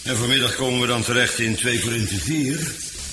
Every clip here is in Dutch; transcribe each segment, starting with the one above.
En vanmiddag komen we dan terecht in 2 Korinthe 4.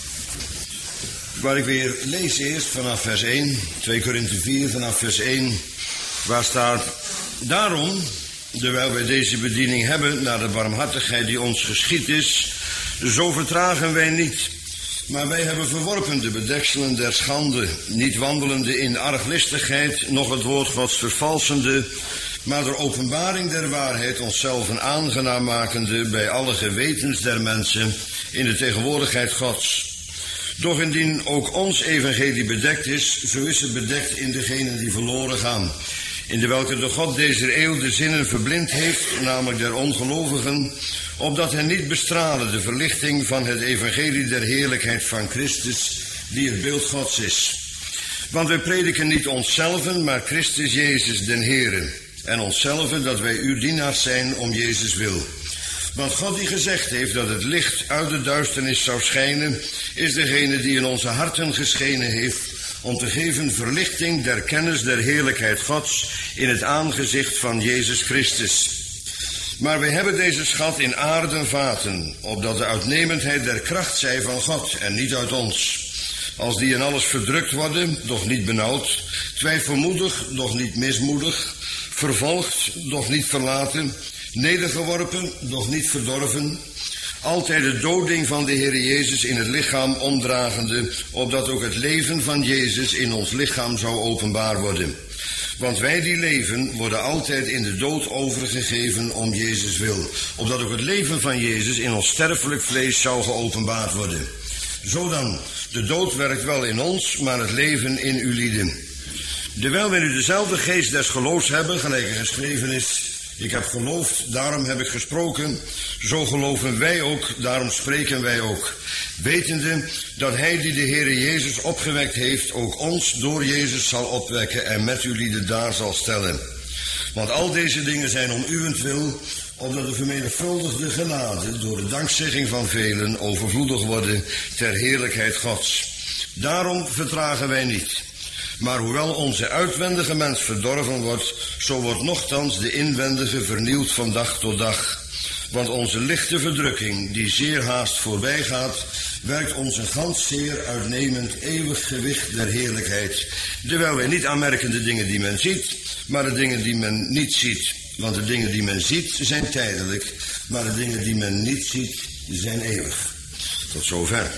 Waar ik weer lees eerst vanaf vers 1. 2 Korinthe 4 vanaf vers 1. Waar staat: Daarom, terwijl wij deze bediening hebben naar de barmhartigheid die ons geschied is, zo vertragen wij niet. Maar wij hebben verworpen de bedekselen der schande, niet wandelende in arglistigheid, noch het woord Gods vervalsende, maar door openbaring der waarheid onszelf aangenaam makende bij alle gewetens der mensen in de tegenwoordigheid Gods. Doch indien ook ons evangelie bedekt is, zo is het bedekt in degenen die verloren gaan, in de welke de God deze eeuw de zinnen verblind heeft, namelijk der ongelovigen, opdat hen niet bestralen de verlichting van het evangelie der heerlijkheid van Christus, die het beeld Gods is. Want wij prediken niet onszelven, maar Christus Jezus den Heere, en onszelven dat wij uw dienaars zijn om Jezus wil. Want God die gezegd heeft dat het licht uit de duisternis zou schijnen, is degene die in onze harten geschenen heeft, om te geven verlichting der kennis der heerlijkheid Gods in het aangezicht van Jezus Christus. Maar wij hebben deze schat in aarden vaten, opdat de uitnemendheid der kracht zij van God en niet uit ons. Als die in alles verdrukt worden, doch niet benauwd, twijfelmoedig, doch niet mismoedig, vervolgd, doch niet verlaten, nedergeworpen, doch niet verdorven, altijd de doding van de Heer Jezus in het lichaam omdragende, opdat ook het leven van Jezus in ons lichaam zou openbaar worden. Want wij die leven worden altijd in de dood overgegeven om Jezus wil, opdat ook het leven van Jezus in ons sterfelijk vlees zou geopenbaard worden. Zo dan, de dood werkt wel in ons, maar het leven in u lieden. Terwijl wij nu dezelfde geest des geloofs hebben, gelijk er geschreven is: ik heb geloofd, daarom heb ik gesproken. Zo geloven wij ook, daarom spreken wij ook. Wetende dat hij die de Heere Jezus opgewekt heeft, ook ons door Jezus zal opwekken en met u lieden daar zal stellen. Want al deze dingen zijn om uwentwil, opdat de vermenigvuldigde genade door de dankzegging van velen overvloedig worden ter heerlijkheid Gods. Daarom vertragen wij niet. Maar hoewel onze uitwendige mens verdorven wordt, zo wordt nochtans de inwendige vernieuwd van dag tot dag. Want onze lichte verdrukking, die zeer haast voorbij gaat, werkt ons een gans zeer uitnemend eeuwig gewicht der heerlijkheid, terwijl wij niet aanmerken de dingen die men ziet, maar de dingen die men niet ziet. Want de dingen die men ziet zijn tijdelijk, maar de dingen die men niet ziet zijn eeuwig. Tot zover.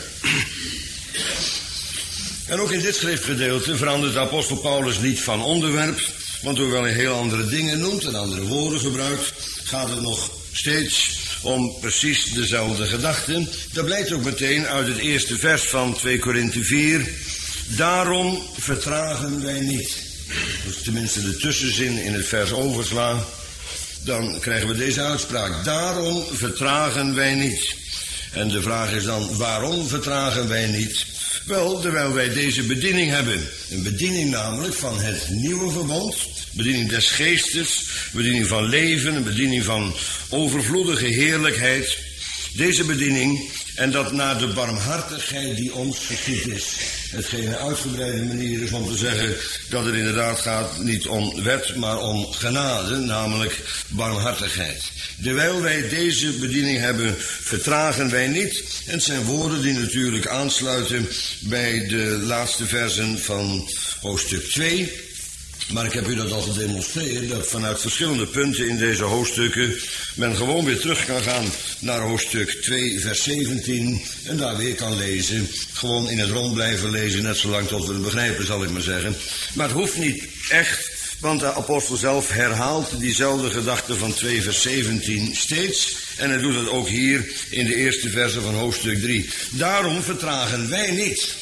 En ook in dit schriftgedeelte verandert de apostel Paulus niet van onderwerp, want hoewel hij heel andere dingen noemt en andere woorden gebruikt, gaat het nog steeds om precies dezelfde gedachten. Dat blijkt ook meteen uit het eerste vers van 2 Korinthe 4. Daarom vertragen wij niet. Dat is tenminste de tussenzin in het vers overslaan. Dan krijgen we deze uitspraak: daarom vertragen wij niet. En de vraag is dan: waarom vertragen wij niet? Wel, terwijl wij deze bediening hebben. Een bediening namelijk van het nieuwe verbond. Bediening des geestes, bediening van leven, een bediening van overvloedige heerlijkheid. Deze bediening, en dat naar de barmhartigheid die ons geschied is. Hetgeen een uitgebreide manier is om te zeggen dat het inderdaad gaat niet om wet, maar om genade, namelijk barmhartigheid. Terwijl wij deze bediening hebben, vertragen wij niet. En het zijn woorden die natuurlijk aansluiten bij de laatste versen van hoofdstuk 2. Maar ik heb u dat al gedemonstreerd, dat vanuit verschillende punten in deze hoofdstukken men gewoon weer terug kan gaan naar hoofdstuk 2, vers 17 en daar weer kan lezen. Gewoon in het rond blijven lezen, net zolang tot we het begrijpen, zal ik maar zeggen. Maar het hoeft niet echt, want de apostel zelf herhaalt diezelfde gedachte van 2, vers 17 steeds. En hij doet het ook hier in de eerste verse van hoofdstuk 3. Daarom vertragen wij niet.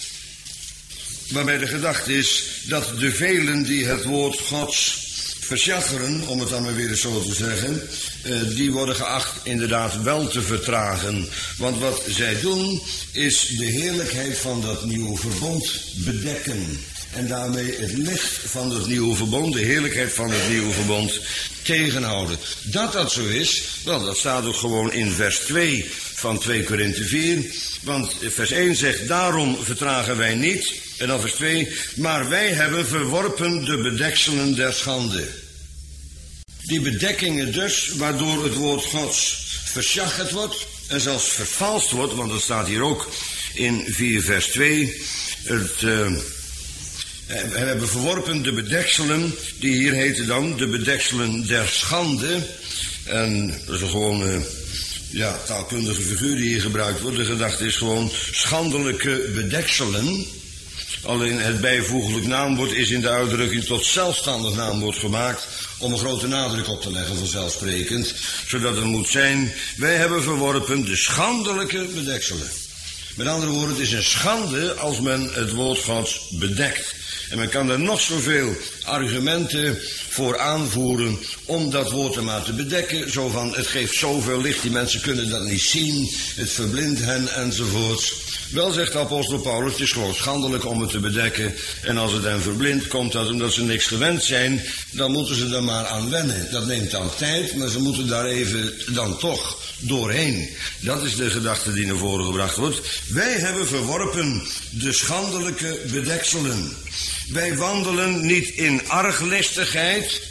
Waarbij de gedachte is dat de velen die het woord Gods versjaggeren, om het dan maar weer eens zo te zeggen, die worden geacht inderdaad wel te vertragen. Want wat zij doen is de heerlijkheid van dat nieuwe verbond bedekken. En daarmee het licht van het nieuwe verbond, de heerlijkheid van het nieuwe verbond, tegenhouden. Dat dat zo is, wel, dat staat ook gewoon in vers 2 van 2 Korinthe 4. Want vers 1 zegt: daarom vertragen wij niet. En dan vers 2, maar wij hebben verworpen de bedekselen der schande. Die bedekkingen dus, waardoor het woord Gods versjaggerd wordt, en zelfs vervalst wordt, want dat staat hier ook in 4 vers 2. We hebben verworpen de bedekselen, die hier heten dan de bedekselen der schande. En dat is een gewoon taalkundige figuur die hier gebruikt wordt. De gedachte is gewoon schandelijke bedekselen. Alleen het bijvoeglijk naamwoord is in de uitdrukking tot zelfstandig naamwoord gemaakt om een grote nadruk op te leggen, vanzelfsprekend, zodat het moet zijn, wij hebben verworpen de schandelijke bedekselen. Met andere woorden, het is een schande als men het woord Gods bedekt. En men kan er nog zoveel argumenten voor aanvoeren om dat woord er maar te bedekken. Zo van, het geeft zoveel licht, die mensen kunnen dat niet zien, het verblindt hen enzovoorts. Wel, zegt de apostel Paulus, het is gewoon schandelijk om het te bedekken. En als het hen verblindt, komt dat omdat ze niks gewend zijn, dan moeten ze er maar aan wennen. Dat neemt dan tijd, maar ze moeten daar even dan toch doorheen. Dat is de gedachte die naar voren gebracht wordt. Wij hebben verworpen de schandelijke bedekselen. Wij wandelen niet in arglistigheid.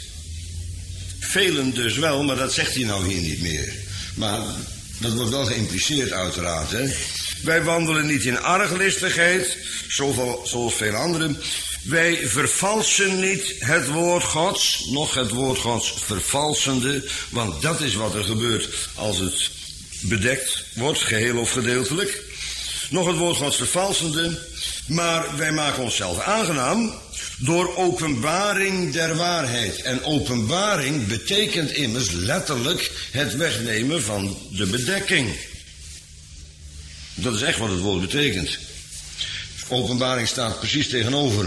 Velen dus wel, maar dat zegt hij nou hier niet meer. Maar dat wordt wel geïmpliceerd uiteraard, hè. Wij wandelen niet in arglistigheid, zoals veel anderen. Wij vervalsen niet het woord Gods, noch het woord Gods vervalsende, want dat is wat er gebeurt als het bedekt wordt, geheel of gedeeltelijk. Nog het woord Gods vervalsende, maar wij maken onszelf aangenaam door openbaring der waarheid. En openbaring betekent immers letterlijk het wegnemen van de bedekking. Dat is echt wat het woord betekent. Openbaring staat precies tegenover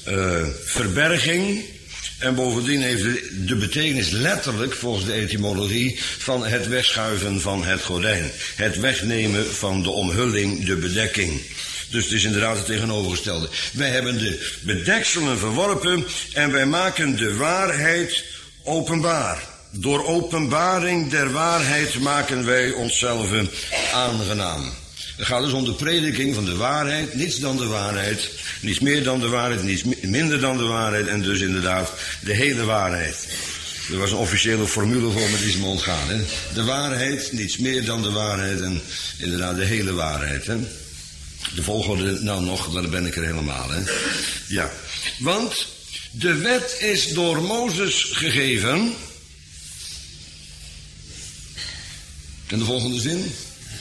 verberging. En bovendien heeft de betekenis letterlijk, volgens de etymologie, van het wegschuiven van het gordijn. Het wegnemen van de omhulling, de bedekking. Dus het is inderdaad het tegenovergestelde. Wij hebben de bedekselen verworpen en wij maken de waarheid openbaar. Door openbaring der waarheid maken wij onszelf aangenaam. Het gaat dus om de prediking van de waarheid, niets dan de waarheid, niets meer dan de waarheid, niets minder dan de waarheid en dus inderdaad de hele waarheid. Er was een officiële formule voor, maar die is me ontgaan. Hè? De waarheid, niets meer dan de waarheid en inderdaad de hele waarheid. Hè? De volgorde nou nog, dan ben ik er helemaal. Hè? Ja, want de wet is door Mozes gegeven. En de volgende zin.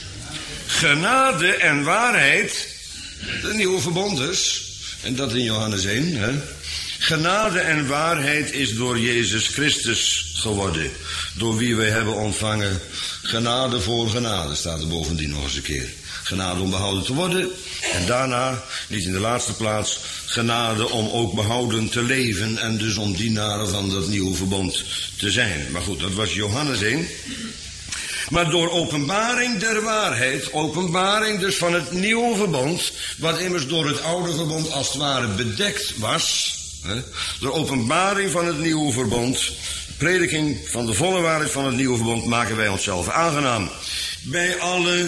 Genade en waarheid, de nieuwe verbond dus, en dat in Johannes 1, hè. Genade en waarheid is door Jezus Christus geworden, door wie wij hebben ontvangen genade voor genade, staat er bovendien nog eens een keer. Genade om behouden te worden, en daarna, niet in de laatste plaats, genade om ook behouden te leven, en dus om dienaren van dat nieuwe verbond te zijn. Maar goed, dat was Johannes 1. Maar door openbaring der waarheid, openbaring dus van het nieuwe verbond, wat immers door het oude verbond als het ware bedekt was, hè, door openbaring van het nieuwe verbond, prediking van de volle waarheid van het nieuwe verbond, maken wij onszelf aangenaam. Bij alle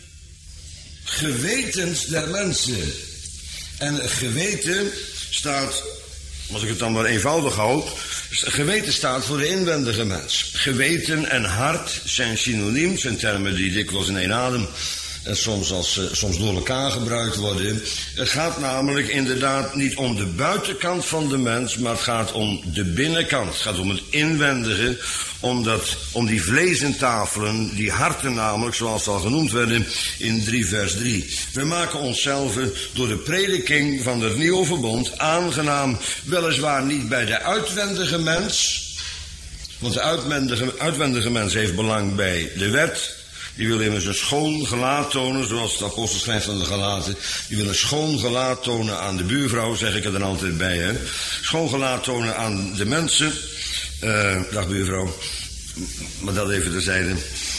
gewetens der mensen. En geweten staat, als ik het dan maar eenvoudig houd, geweten staat voor de inwendige mens. Geweten en hart zijn synoniem, zijn termen die dikwijls in één adem en soms door elkaar gebruikt worden. Het gaat namelijk inderdaad niet om de buitenkant van de mens, maar het gaat om de binnenkant. Het gaat om het inwendige, om die vleesentafelen, die harten namelijk, zoals al genoemd werden in 3 vers 3. We maken onszelf door de prediking van het nieuwe verbond aangenaam, weliswaar niet bij de uitwendige mens, want de uitwendige mens heeft belang bij de wet. Die wil immers een schoon gelaat tonen, zoals de apostel schrijft aan de Galaten. Die wil een schoon gelaat tonen aan de buurvrouw, zeg ik er dan altijd bij, hè. Schoon gelaat tonen aan de mensen. Dag buurvrouw, maar dat even terzijde.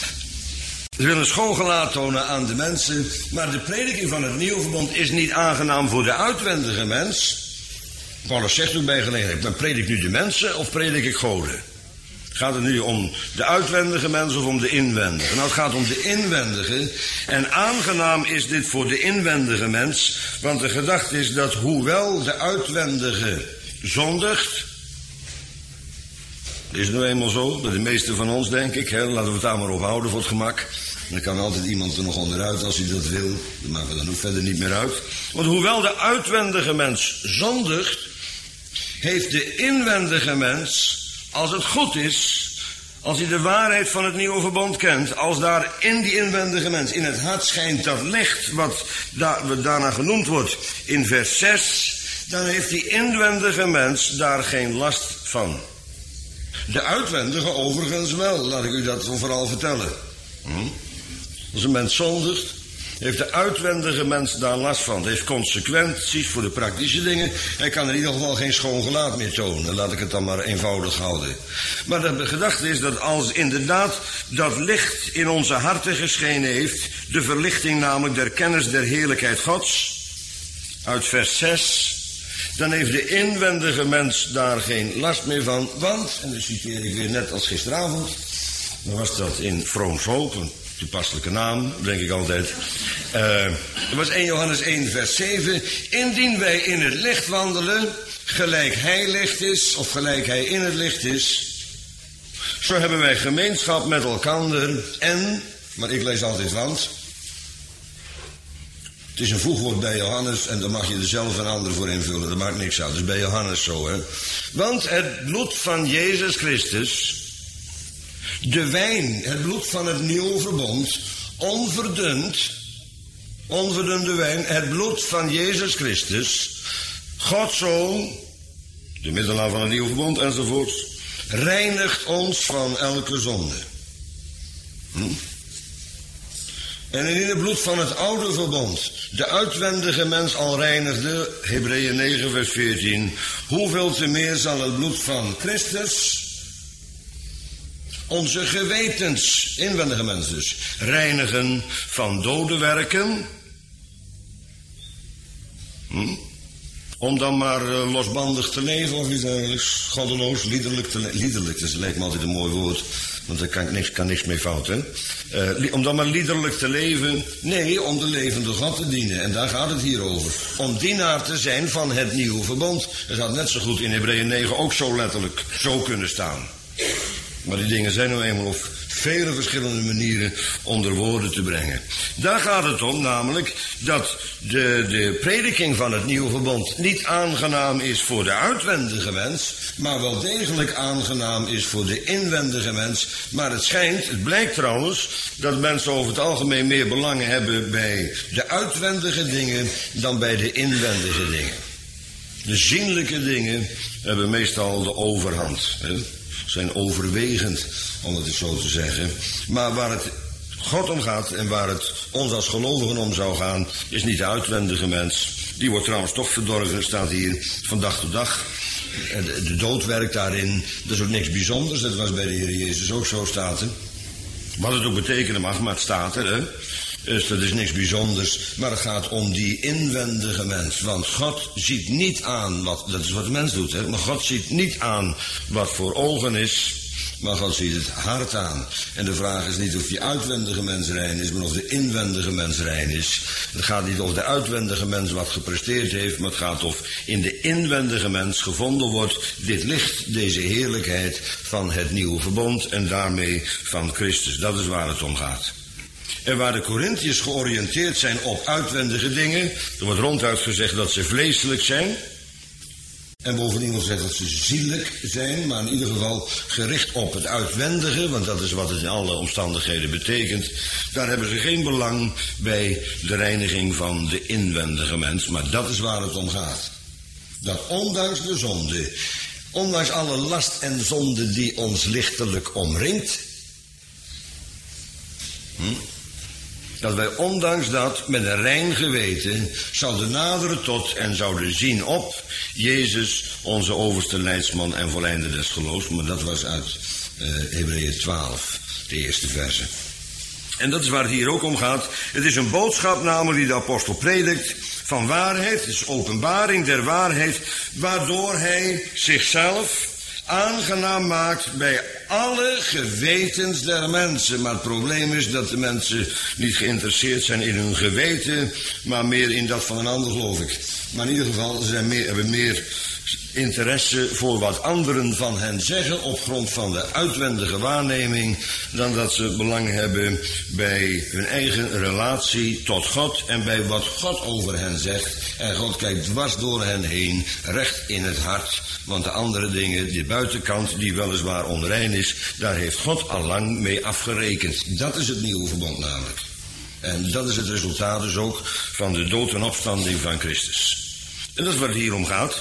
Ze willen een schoon gelaat tonen aan de mensen, maar de prediking van het nieuwe verbond is niet aangenaam voor de uitwendige mens. Paulus zegt ook bij gelegenheid, maar predik nu de mensen of predik ik goden? Gaat het nu om de uitwendige mens of om de inwendige? Nou, het gaat om de inwendige. En aangenaam is dit voor de inwendige mens, want de gedachte is dat hoewel de uitwendige zondigt, Is het nou eenmaal zo? Bij de meeste van ons, denk ik. Hè? Laten we het daar maar op houden voor het gemak. Dan kan altijd iemand er nog onderuit als hij dat wil. Dat maakt er dan ook verder niet meer uit. Want hoewel de uitwendige mens zondigt, heeft de inwendige mens, als het goed is, als hij de waarheid van het nieuwe verbond kent, als daar in die inwendige mens, in het hart schijnt dat licht, wat daarna genoemd wordt in vers 6, dan heeft die inwendige mens daar geen last van. De uitwendige overigens wel, laat ik u dat vooral vertellen. Als een mens zondigt, heeft de uitwendige mens daar last van. Het heeft consequenties voor de praktische dingen. Hij kan in ieder geval geen schoon gelaat meer tonen. Laat ik het dan maar eenvoudig houden. Maar de gedachte is dat als inderdaad dat licht in onze harten geschenen heeft, de verlichting namelijk der kennis der heerlijkheid Gods, uit vers 6, dan heeft de inwendige mens daar geen last meer van. Want, en dan citeer ik weer net als gisteravond, dan was dat in Vrooms Hoop, een toepasselijke naam, denk ik altijd. Dat was 1 Johannes 1 vers 7. Indien wij in het licht wandelen, gelijk hij licht is, of gelijk hij in het licht is, zo hebben wij gemeenschap met elkander en, maar ik lees altijd want, het is een voegwoord bij Johannes en dan mag je er zelf een ander voor invullen, dat maakt niks uit, dat is bij Johannes zo, hè. Want het bloed van Jezus Christus, de wijn, het bloed van het nieuwe verbond, onverdunde wijn, het bloed van Jezus Christus, Gods Zoon, de middelaar van het nieuwe verbond enzovoort, reinigt ons van elke zonde. En in het bloed van het oude verbond, de uitwendige mens al reinigde, Hebreeën 9 vers 14, hoeveel te meer zal het bloed van Christus onze gewetens, inwendige mens dus, reinigen van dode werken. Om dan maar losbandig te leven of iets dergelijks. Goddeloos, liederlijk te leven. Liederlijk, dat lijkt me altijd een mooi woord. Want daar kan niks mee fout, hè. Om dan maar liederlijk te leven. Nee, om de levende God te dienen. En daar gaat het hier over. Om dienaar te zijn van het nieuwe verbond. Het had net zo goed in Hebreeën 9 ook zo letterlijk zo kunnen staan. Maar die dingen zijn nou eenmaal op vele verschillende manieren onder woorden te brengen. Daar gaat het om, namelijk dat de prediking van het nieuwe verbond niet aangenaam is voor de uitwendige mens, maar wel degelijk aangenaam is voor de inwendige mens. Maar het blijkt trouwens, dat mensen over het algemeen meer belang hebben bij de uitwendige dingen dan bij de inwendige dingen. De zienlijke dingen hebben meestal de overhand, hè? Zijn overwegend, om het eens zo te zeggen. Maar waar het God om gaat en waar het ons als gelovigen om zou gaan, is niet de uitwendige mens. Die wordt trouwens toch verdorven, staat hier van dag tot dag. De dood werkt daarin, dat is ook niks bijzonders. Dat was bij de Heer Jezus ook zo, staat er. Wat het ook betekenen mag, maar het staat er, hè. Dus dat is niks bijzonders, maar het gaat om die inwendige mens. Want God ziet niet aan, dat is wat de mens doet, hè. Maar God ziet niet aan wat voor ogen is, maar God ziet het hart aan. En de vraag is niet of die uitwendige mens rein is, maar of de inwendige mens rein is. Het gaat niet of de uitwendige mens wat gepresteerd heeft, maar het gaat of in de inwendige mens gevonden wordt dit licht, deze heerlijkheid van het nieuwe verbond en daarmee van Christus. Dat is waar het om gaat. En waar de Korintiërs georiënteerd zijn op uitwendige dingen, er wordt ronduit gezegd dat ze vleeselijk zijn. En bovendien wordt gezegd dat ze zielelijk zijn, maar in ieder geval gericht op het uitwendige, want dat is wat het in alle omstandigheden betekent. Daar hebben ze geen belang bij de reiniging van de inwendige mens, maar dat is waar het om gaat. Dat ondanks de zonde, ondanks alle last en zonde die ons lichtelijk omringt, dat wij ondanks dat met een rein geweten zouden naderen tot en zouden zien op Jezus, onze overste leidsman en volleinder des geloofs. Maar dat was uit Hebreeën 12, de eerste verse. En dat is waar het hier ook om gaat. Het is een boodschap namelijk die de apostel predikt van waarheid. Het is openbaring der waarheid, waardoor hij zichzelf aangenaam maakt bij alle gewetens der mensen. Maar het probleem is dat de mensen niet geïnteresseerd zijn in hun geweten, maar meer in dat van een ander, geloof ik. Maar in ieder geval, ze hebben meer interesse voor wat anderen van hen zeggen op grond van de uitwendige waarneming, dan dat ze belang hebben bij hun eigen relatie tot God en bij wat God over hen zegt. En God kijkt dwars door hen heen, recht in het hart, want de andere dingen, die buitenkant, die weliswaar onrein is, daar heeft God al lang mee afgerekend. Dat is het nieuwe verbond namelijk. En dat is het resultaat dus ook van de dood en opstanding van Christus. En dat is waar het hier om gaat.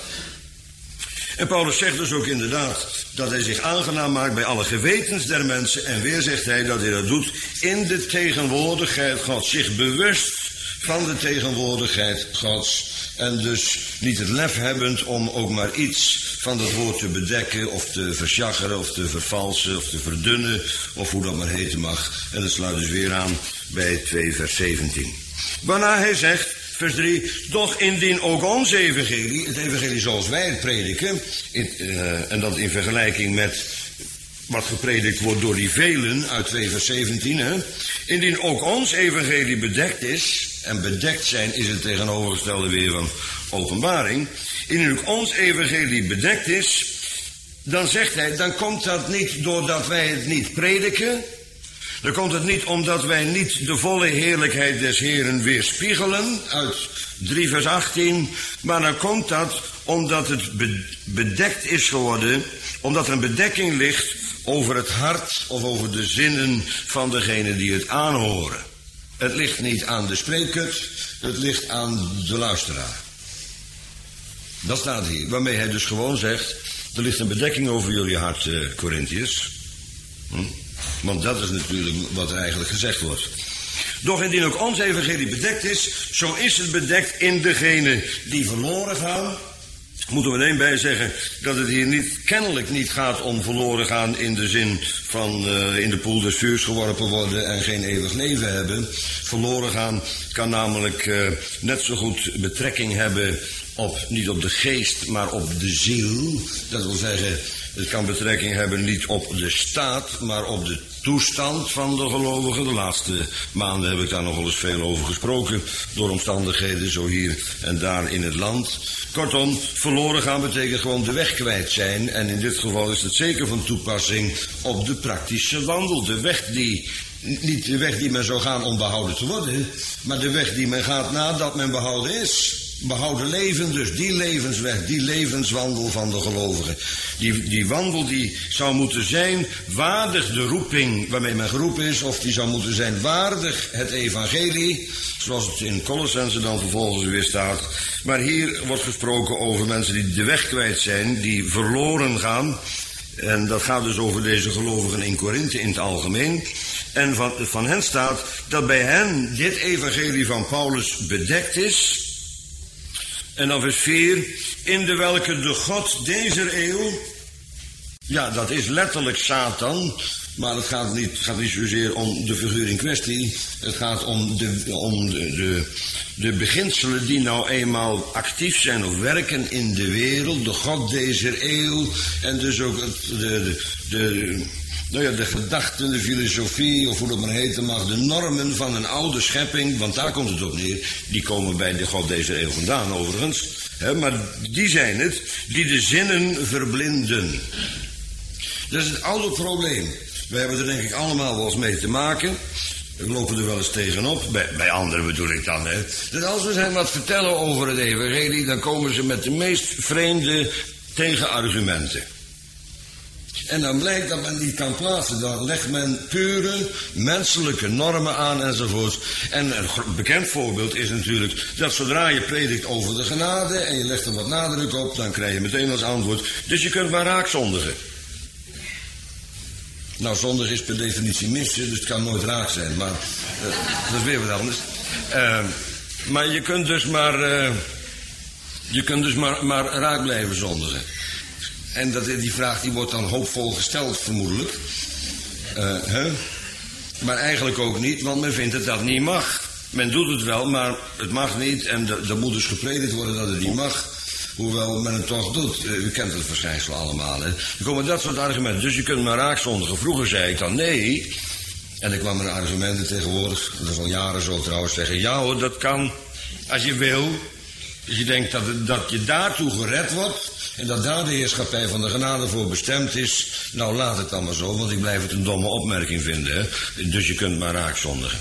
En Paulus zegt dus ook inderdaad dat hij zich aangenaam maakt bij alle gewetens der mensen. En weer zegt hij dat hij dat doet in de tegenwoordigheid Gods. Zich bewust van de tegenwoordigheid Gods. En dus niet het lef hebbend om ook maar iets van dat woord te bedekken of te versjaggeren of te vervalsen of te verdunnen of hoe dat maar heten mag. En dat sluit dus weer aan bij 2 vers 17. Waarna hij zegt, vers 3, doch indien ook ons evangelie, het evangelie zoals wij het prediken, en dat in vergelijking met wat gepredikt wordt door die velen uit 2 vers 17, indien ook ons evangelie bedekt is, en bedekt zijn is het tegenovergestelde weer van openbaring, indien ook ons evangelie bedekt is, dan zegt hij, dan komt dat niet doordat wij het niet prediken, dan komt het niet omdat wij niet de volle heerlijkheid des Heeren weerspiegelen, uit 3 vers 18, maar dan komt dat omdat het bedekt is geworden, omdat er een bedekking ligt over het hart of over de zinnen van degene die het aanhoren. Het ligt niet aan de spreekkut, het ligt aan de luisteraar. Dat staat hier, waarmee hij dus gewoon zegt, er ligt een bedekking over jullie hart, Corinthiërs. Want dat is natuurlijk wat er eigenlijk gezegd wordt. Doch indien ook ons evangelie bedekt is, zo is het bedekt in degenen die verloren gaan. Moeten we meteen bij zeggen dat het hier kennelijk niet gaat om verloren gaan in de zin van in de poel des vuurs geworpen worden en geen eeuwig leven hebben. Verloren gaan kan namelijk net zo goed betrekking hebben niet op de geest, maar op de ziel. Dat wil zeggen, het kan betrekking hebben niet op de staat, maar op de toestand van de gelovigen. De laatste maanden heb ik daar nog wel eens veel over gesproken, door omstandigheden zo hier en daar in het land. Kortom, verloren gaan betekent gewoon de weg kwijt zijn. En in dit geval is het zeker van toepassing op de praktische wandel. De weg niet de weg die men zou gaan om behouden te worden, maar de weg die men gaat nadat men behouden is. Behouden leven dus, die levensweg, die levenswandel van de gelovigen. Die wandel die zou moeten zijn waardig de roeping waarmee men geroepen is, of die zou moeten zijn waardig het evangelie, zoals het in Colossenzen dan vervolgens weer staat. Maar hier wordt gesproken over mensen die de weg kwijt zijn, die verloren gaan. En dat gaat dus over deze gelovigen in Korinthe in het algemeen. En van hen staat dat bij hen dit evangelie van Paulus bedekt is. En dan vers 4, in de welke de God deze eeuw, ja, dat is letterlijk Satan, maar het gaat niet zozeer om de figuur in kwestie. Het gaat om de beginselen die nou eenmaal actief zijn of werken in de wereld, de God deze eeuw, en dus ook de gedachten, de filosofie, of hoe dat maar heten mag, de normen van een oude schepping, want daar komt het op neer, die komen bij de God deze eeuw vandaan overigens, maar die zijn het, die de zinnen verblinden. Dat is het oude probleem. Wij hebben er denk ik allemaal wel eens mee te maken. We lopen er wel eens tegenop, bij anderen bedoel ik dan. Dat als we hen wat vertellen over het evangelie, dan komen ze met de meest vreemde tegenargumenten. En dan blijkt dat men niet kan plaatsen. Dan legt men pure menselijke normen aan enzovoort. En een bekend voorbeeld is natuurlijk dat zodra je predikt over de genade en je legt er wat nadruk op, dan krijg je meteen als antwoord, dus je kunt maar raakzondigen. Nou, zondig is per definitie missen, dus het kan nooit raak zijn, maar dat is weer wat anders. Maar je kunt dus maar raak blijven zondigen. En die vraag die wordt dan hoopvol gesteld, vermoedelijk. Maar eigenlijk ook niet, want men vindt dat niet mag. Men doet het wel, maar het mag niet. En er moet dus gepredikt worden dat het niet mag. Hoewel men het toch doet. U kent het verschijnsel allemaal. Hè? Er komen dat soort argumenten. Dus je kunt maar raakzondigen. Vroeger zei ik dan nee. En er kwamen argumenten tegenwoordig, dat is al jaren zo trouwens, zeggen, ja hoor, dat kan, als je wil. Als je denkt dat je daartoe gered wordt, En dat daar de heerschappij van de genade voor bestemd is, nou laat het dan maar zo, want ik blijf het een domme opmerking vinden. Hè? Dus je kunt maar raakzondigen.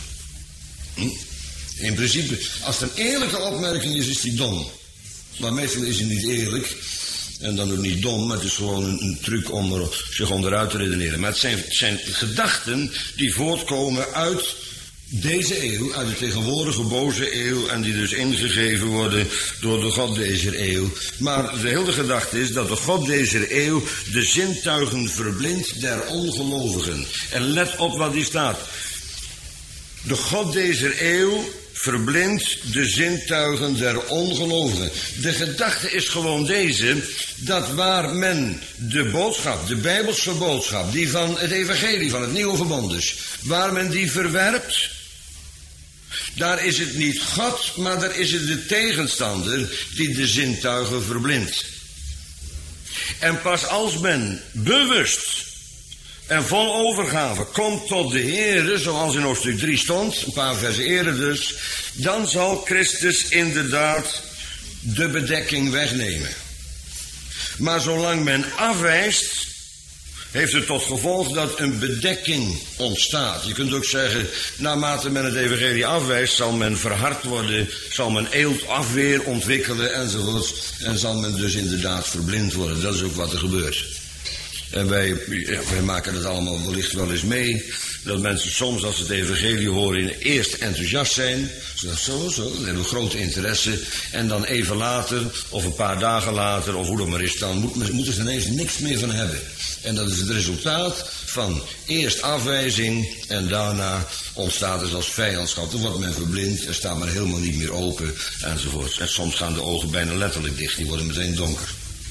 In principe, als het een eerlijke opmerking is, is die dom. Maar meestal is hij niet eerlijk. En dan ook niet dom, maar het is gewoon een truc om er zich onderuit te redeneren. Maar het zijn gedachten die voortkomen uit deze eeuw, uit de tegenwoordige boze eeuw, en die dus ingegeven worden door de God deze eeuw. Maar de hele gedachte is dat de God deze eeuw de zintuigen verblindt der ongelovigen. En let op wat die staat. De God deze eeuw verblindt de zintuigen der ongelovigen. De gedachte is gewoon deze, dat waar men de boodschap, de Bijbelse boodschap, die van het evangelie, van het nieuwe verbond is, waar men die verwerpt, daar is het niet God, maar daar is het de tegenstander die de zintuigen verblindt. En pas als men bewust en vol overgave komt tot de Heere, zoals in hoofdstuk 3 stond, een paar versen eerder dus, dan zal Christus inderdaad de bedekking wegnemen. Maar zolang men afwijst, heeft het tot gevolg dat een bedekking ontstaat. Je kunt ook zeggen, naarmate men het evangelie afwijst, zal men verhard worden, zal men eeltafweer ontwikkelen enzovoort, en zal men dus inderdaad verblind worden. Dat is ook wat er gebeurt. En wij maken het allemaal wellicht wel eens mee, dat mensen soms als ze het evangelie horen eerst enthousiast zijn, zo, dan hebben we grote interesse, en dan even later, of een paar dagen later, of hoe dat maar is, dan moeten ze ineens niks meer van hebben. En dat is het resultaat van eerst afwijzing en daarna ontstaat het als vijandschap. Dan wordt men verblind en staat men helemaal niet meer open enzovoort. En soms gaan de ogen bijna letterlijk dicht, die worden meteen donker.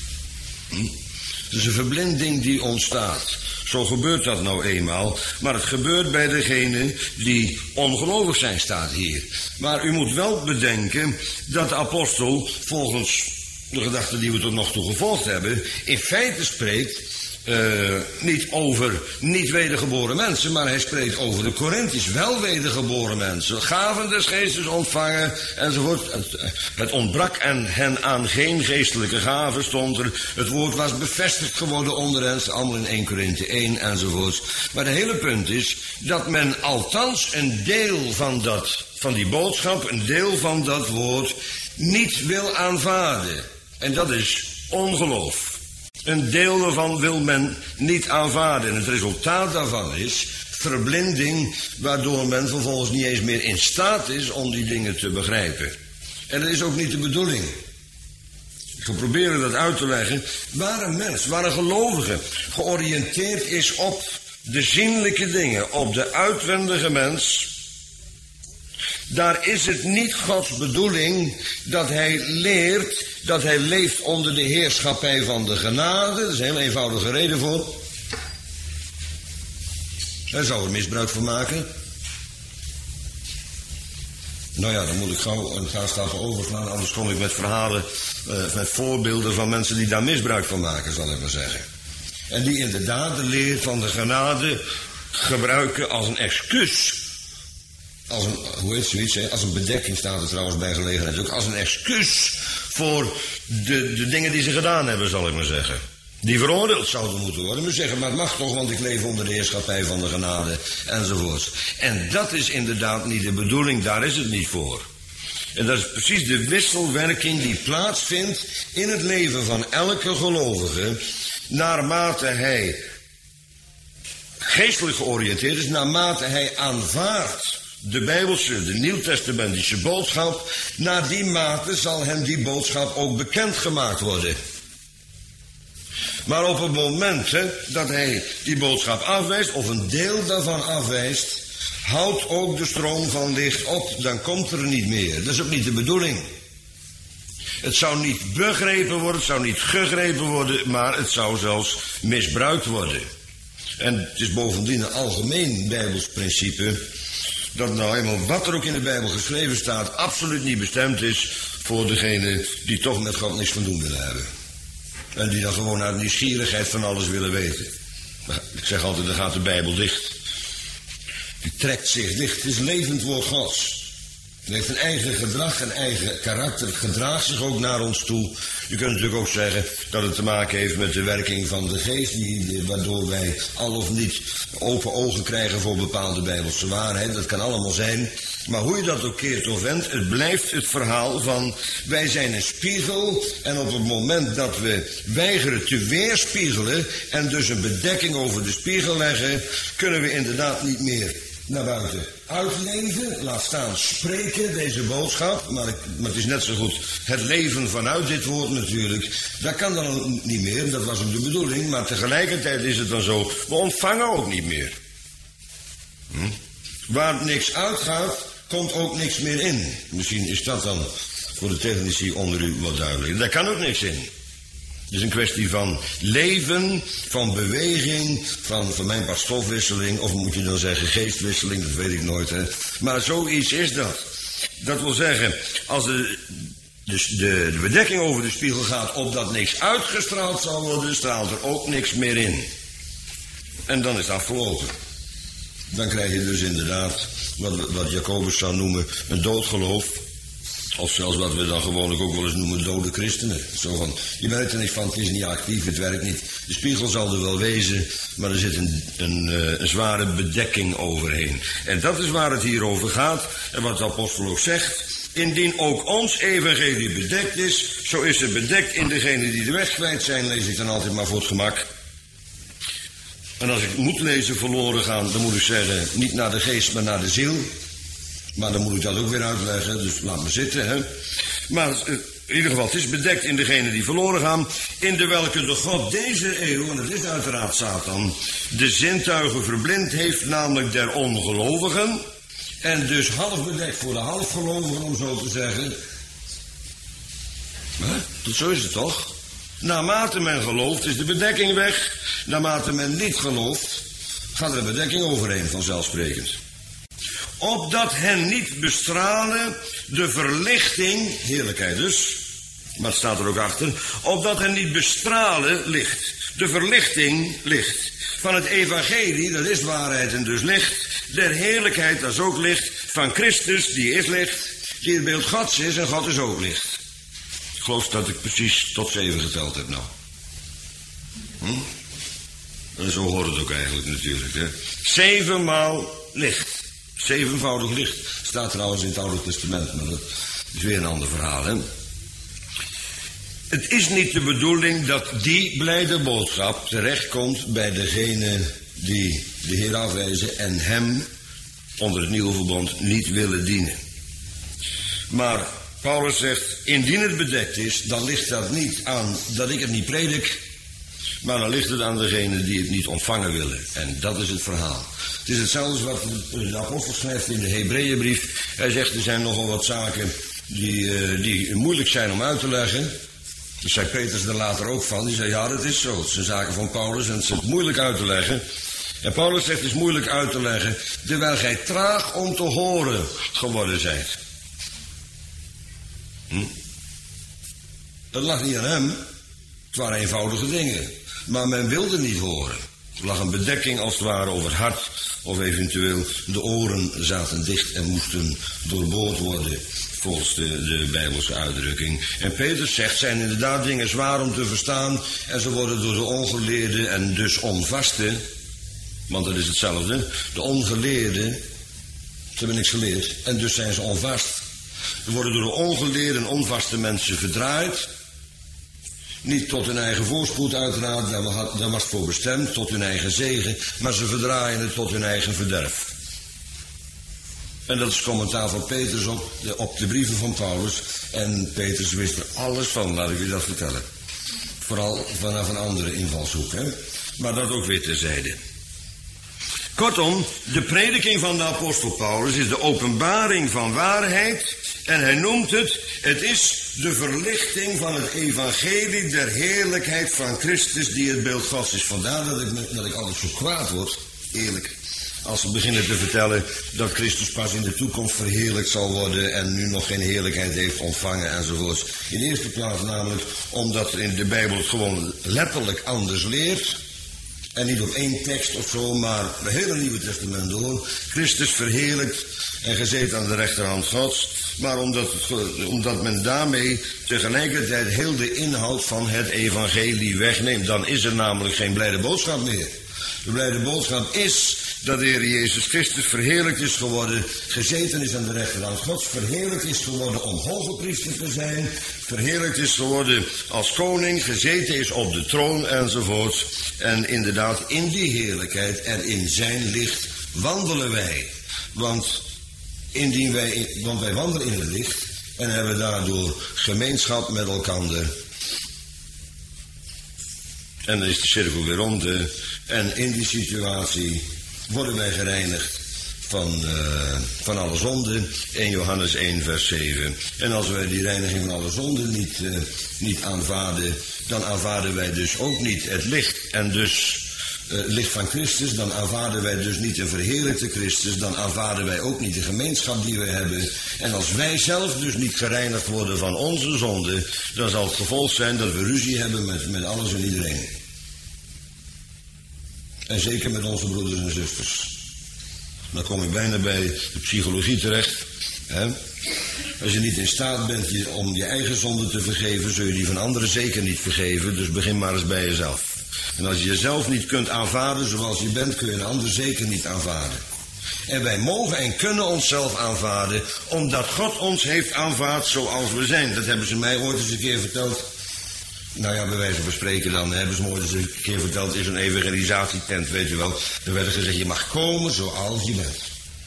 Dus een verblinding die ontstaat. Zo gebeurt dat nou eenmaal, maar het gebeurt bij degenen die ongelovig zijn, staat hier. Maar u moet wel bedenken dat de apostel, volgens de gedachte die we tot nog toe gevolgd hebben, in feite spreekt niet over niet wedergeboren mensen, maar hij spreekt over de Korinthiërs, wel wedergeboren mensen, gaven des geestes ontvangen enzovoort. Het ontbrak hen aan geen geestelijke gaven, stond er. Het woord was bevestigd geworden onder hen, allemaal in 1 Korinthe 1 enzovoort. Maar het hele punt is dat men althans een deel van die boodschap, een deel van dat woord, niet wil aanvaarden. En dat is ongeloof. Een deel daarvan wil men niet aanvaarden. En het resultaat daarvan is verblinding, waardoor men vervolgens niet eens meer in staat is om die dingen te begrijpen. En dat is ook niet de bedoeling. Ik ga proberen dat uit te leggen. Waar een mens, waar een gelovige georiënteerd is op de zienlijke dingen, op de uitwendige mens, daar is het niet Gods bedoeling dat hij leert, dat hij leeft onder de heerschappij van de genade. Dat is een heel eenvoudige reden voor. Hij zou er misbruik van maken. Nou ja, dan moet ik gauw een gaafstapel overslaan, anders kom ik met verhalen, met voorbeelden van mensen die daar misbruik van maken, zal ik maar zeggen. En die inderdaad de leer van de genade gebruiken als een excuus. Als een, hoe heet zoiets, hè? Als een bedekking staat er trouwens bij gelegenheid ook. Als een excuus voor de dingen die ze gedaan hebben, zal ik maar zeggen. Die veroordeeld zouden moeten worden. Maar zeggen, maar het mag toch, want ik leef onder de heerschappij van de genade, enzovoort. En dat is inderdaad niet de bedoeling, daar is het niet voor. En dat is precies de wisselwerking die plaatsvindt in het leven van elke gelovige, naarmate hij geestelijk georiënteerd is, naarmate hij aanvaardt de Bijbelse, de Nieuwtestamentische boodschap, naar die mate zal hem die boodschap ook bekendgemaakt worden. Maar op het moment dat hij die boodschap afwijst, of een deel daarvan afwijst, houdt ook de stroom van licht op, dan komt er niet meer. Dat is ook niet de bedoeling. Het zou niet begrepen worden, het zou niet gegrepen worden, maar het zou zelfs misbruikt worden. En het is bovendien een algemeen Bijbels principe, dat nou eenmaal wat er ook in de Bijbel geschreven staat, absoluut niet bestemd is voor degene die toch met God niks van doen willen hebben. En die dan gewoon uit nieuwsgierigheid van alles willen weten. Maar ik zeg altijd, dan gaat de Bijbel dicht. Die trekt zich dicht. Het is levend woord Gods. Het heeft een eigen gedrag, een eigen karakter. Het gedraagt zich ook naar ons toe. Je kunt natuurlijk ook zeggen dat het te maken heeft met de werking van de geest, waardoor wij al of niet open ogen krijgen voor bepaalde bijbelse waarheid. Dat kan allemaal zijn. Maar hoe je dat ook keert of wendt, het blijft het verhaal van wij zijn een spiegel en op het moment dat we weigeren te weerspiegelen en dus een bedekking over de spiegel leggen, kunnen we inderdaad niet meer naar buiten uitleven, laat staan spreken, deze boodschap, maar het is net zo goed het leven vanuit dit woord natuurlijk. Dat kan dan niet meer, dat was ook de bedoeling, maar tegelijkertijd is het dan zo, we ontvangen ook niet meer. Waar niks uitgaat, komt ook niks meer in. Misschien is dat dan voor de technici onder u wat duidelijk. Daar kan ook niks in. Het is een kwestie van leven, van beweging, van mijn part stofwisseling, of moet je dan zeggen geestwisseling, dat weet ik nooit. Hè. Maar zoiets is dat. Dat wil zeggen, als de bedekking over de spiegel gaat, opdat niks uitgestraald zal worden, straalt er ook niks meer in. En dan is het afgelopen. Dan krijg je dus inderdaad wat Jacobus zou noemen een doodgeloof. Of zelfs wat we dan gewoonlijk ook wel eens noemen dode christenen. Zo van, je merkt er niks van, het is niet actief, het werkt niet. De spiegel zal er wel wezen, maar er zit een zware bedekking overheen. En dat is waar het hier over gaat. En wat de apostel ook zegt. Indien ook ons evangelie bedekt is, zo is het bedekt in degenen die de weg kwijt zijn, lees ik dan altijd maar voor het gemak. En als ik moet lezen verloren gaan, dan moet ik zeggen, niet naar de geest, maar naar de ziel. Maar dan moet ik dat ook weer uitleggen, dus laat me zitten, hè. Maar in ieder geval, het is bedekt in degenen die verloren gaan, in de welke de God deze eeuw, en het is uiteraard Satan, de zintuigen verblind heeft, namelijk der ongelovigen, en dus half bedekt voor de halfgelovigen, om zo te zeggen. Maar, zo is het toch? Naarmate men gelooft is de bedekking weg. Naarmate men niet gelooft gaat er een bedekking overheen, vanzelfsprekend. Opdat hen niet bestralen de verlichting, heerlijkheid dus, maar het staat er ook achter, opdat hen niet bestralen licht. De verlichting licht. Van het evangelie, dat is waarheid en dus licht. Der heerlijkheid, dat is ook licht. Van Christus, die is licht. Die het beeld Gods is en God is ook licht. Ik geloof dat ik precies tot 7 geteld heb nou. En zo hoort het ook eigenlijk natuurlijk. Hè? 7 maal licht. 7voudig licht. Staat trouwens in het Oude Testament, maar dat is weer een ander verhaal. Hè? Het is niet de bedoeling dat die blijde boodschap terechtkomt bij degene die de Heer afwijzen en hem onder het nieuwe verbond niet willen dienen. Maar Paulus zegt, indien het bedekt is, dan ligt dat niet aan dat ik het niet predik, maar dan ligt het aan degenen die het niet ontvangen willen. En dat is het verhaal. Het is hetzelfde wat de apostel schrijft in de Hebreeënbrief. Hij zegt, er zijn nogal wat zaken die moeilijk zijn om uit te leggen. Daar zei Petrus er later ook van. Die zei, ja, dat is zo. Het zijn zaken van Paulus en het is moeilijk uit te leggen. En Paulus zegt, het is moeilijk uit te leggen, terwijl gij traag om te horen geworden zijt. Dat lag niet aan hem. Het waren eenvoudige dingen. Maar men wilde niet horen. Er lag een bedekking als het ware over het hart. Of eventueel de oren zaten dicht en moesten doorboord worden. Volgens de Bijbelse uitdrukking. En Petrus zegt, zijn inderdaad dingen zwaar om te verstaan. En ze worden door de ongeleerden en dus onvasten. Want dat is hetzelfde. De ongeleerden, ze hebben niks geleerd. En dus zijn ze onvast. Ze worden door de ongeleerde en onvaste mensen verdraaid. Niet tot hun eigen voorspoed uiteraard, daar was het voor bestemd, tot hun eigen zegen. Maar ze verdraaien het tot hun eigen verderf. En dat is commentaar van Petrus op de brieven van Paulus. En Petrus wist er alles van, laat ik u dat vertellen. Vooral vanaf een andere invalshoek, hè. Maar dat ook weer terzijde. Kortom, de prediking van de apostel Paulus is de openbaring van waarheid. En hij noemt het is de verlichting van het evangelie der heerlijkheid van Christus die het beeld Gods is. Vandaar dat ik altijd zo kwaad word, eerlijk, als ze beginnen te vertellen dat Christus pas in de toekomst verheerlijkt zal worden en nu nog geen heerlijkheid heeft ontvangen enzovoorts. In de eerste plaats namelijk omdat in de Bijbel het gewoon letterlijk anders leert. En niet op één tekst of zo, maar het hele Nieuwe Testament door. Christus verheerlijkt en gezeten aan de rechterhand Gods. Maar omdat men daarmee tegelijkertijd heel de inhoud van het evangelie wegneemt. Dan is er namelijk geen blijde boodschap meer. De blijde boodschap is dat de Heer Jezus Christus verheerlijkt is geworden, gezeten is aan de rechterhand Gods, verheerlijkt is geworden om hoge priester te zijn, verheerlijkt is geworden als koning, gezeten is op de troon enzovoort. En inderdaad, in die heerlijkheid en in zijn licht wandelen wij. Want wij wandelen in het licht en hebben daardoor gemeenschap met elkaar. En dan is de cirkel weer rond. En in die situatie worden wij gereinigd van alle zonden. 1 Johannes 1 vers 7. En als wij die reiniging van alle zonden niet aanvaarden, dan aanvaarden wij dus ook niet het licht. En dus het licht van Christus, dan aanvaarden wij dus niet een verheerlijkte Christus, dan aanvaarden wij ook niet de gemeenschap die we hebben. En als wij zelf dus niet gereinigd worden van onze zonde, dan zal het gevolg zijn dat we ruzie hebben met alles en iedereen. En zeker met onze broeders en zusters. Dan kom ik bijna bij de psychologie terecht. Hè? Als je niet in staat bent om je eigen zonde te vergeven, zul je die van anderen zeker niet vergeven. Dus begin maar eens bij jezelf. En als je jezelf niet kunt aanvaarden zoals je bent, kun je een ander zeker niet aanvaarden. En wij mogen en kunnen onszelf aanvaarden, omdat God ons heeft aanvaard zoals we zijn. Dat hebben ze mij ooit eens een keer verteld. Nou ja, bij wijze van spreken dan hebben ze me ooit eens een keer verteld, is een evangelisatietent, weet je wel. Er werd gezegd, je mag komen zoals je bent.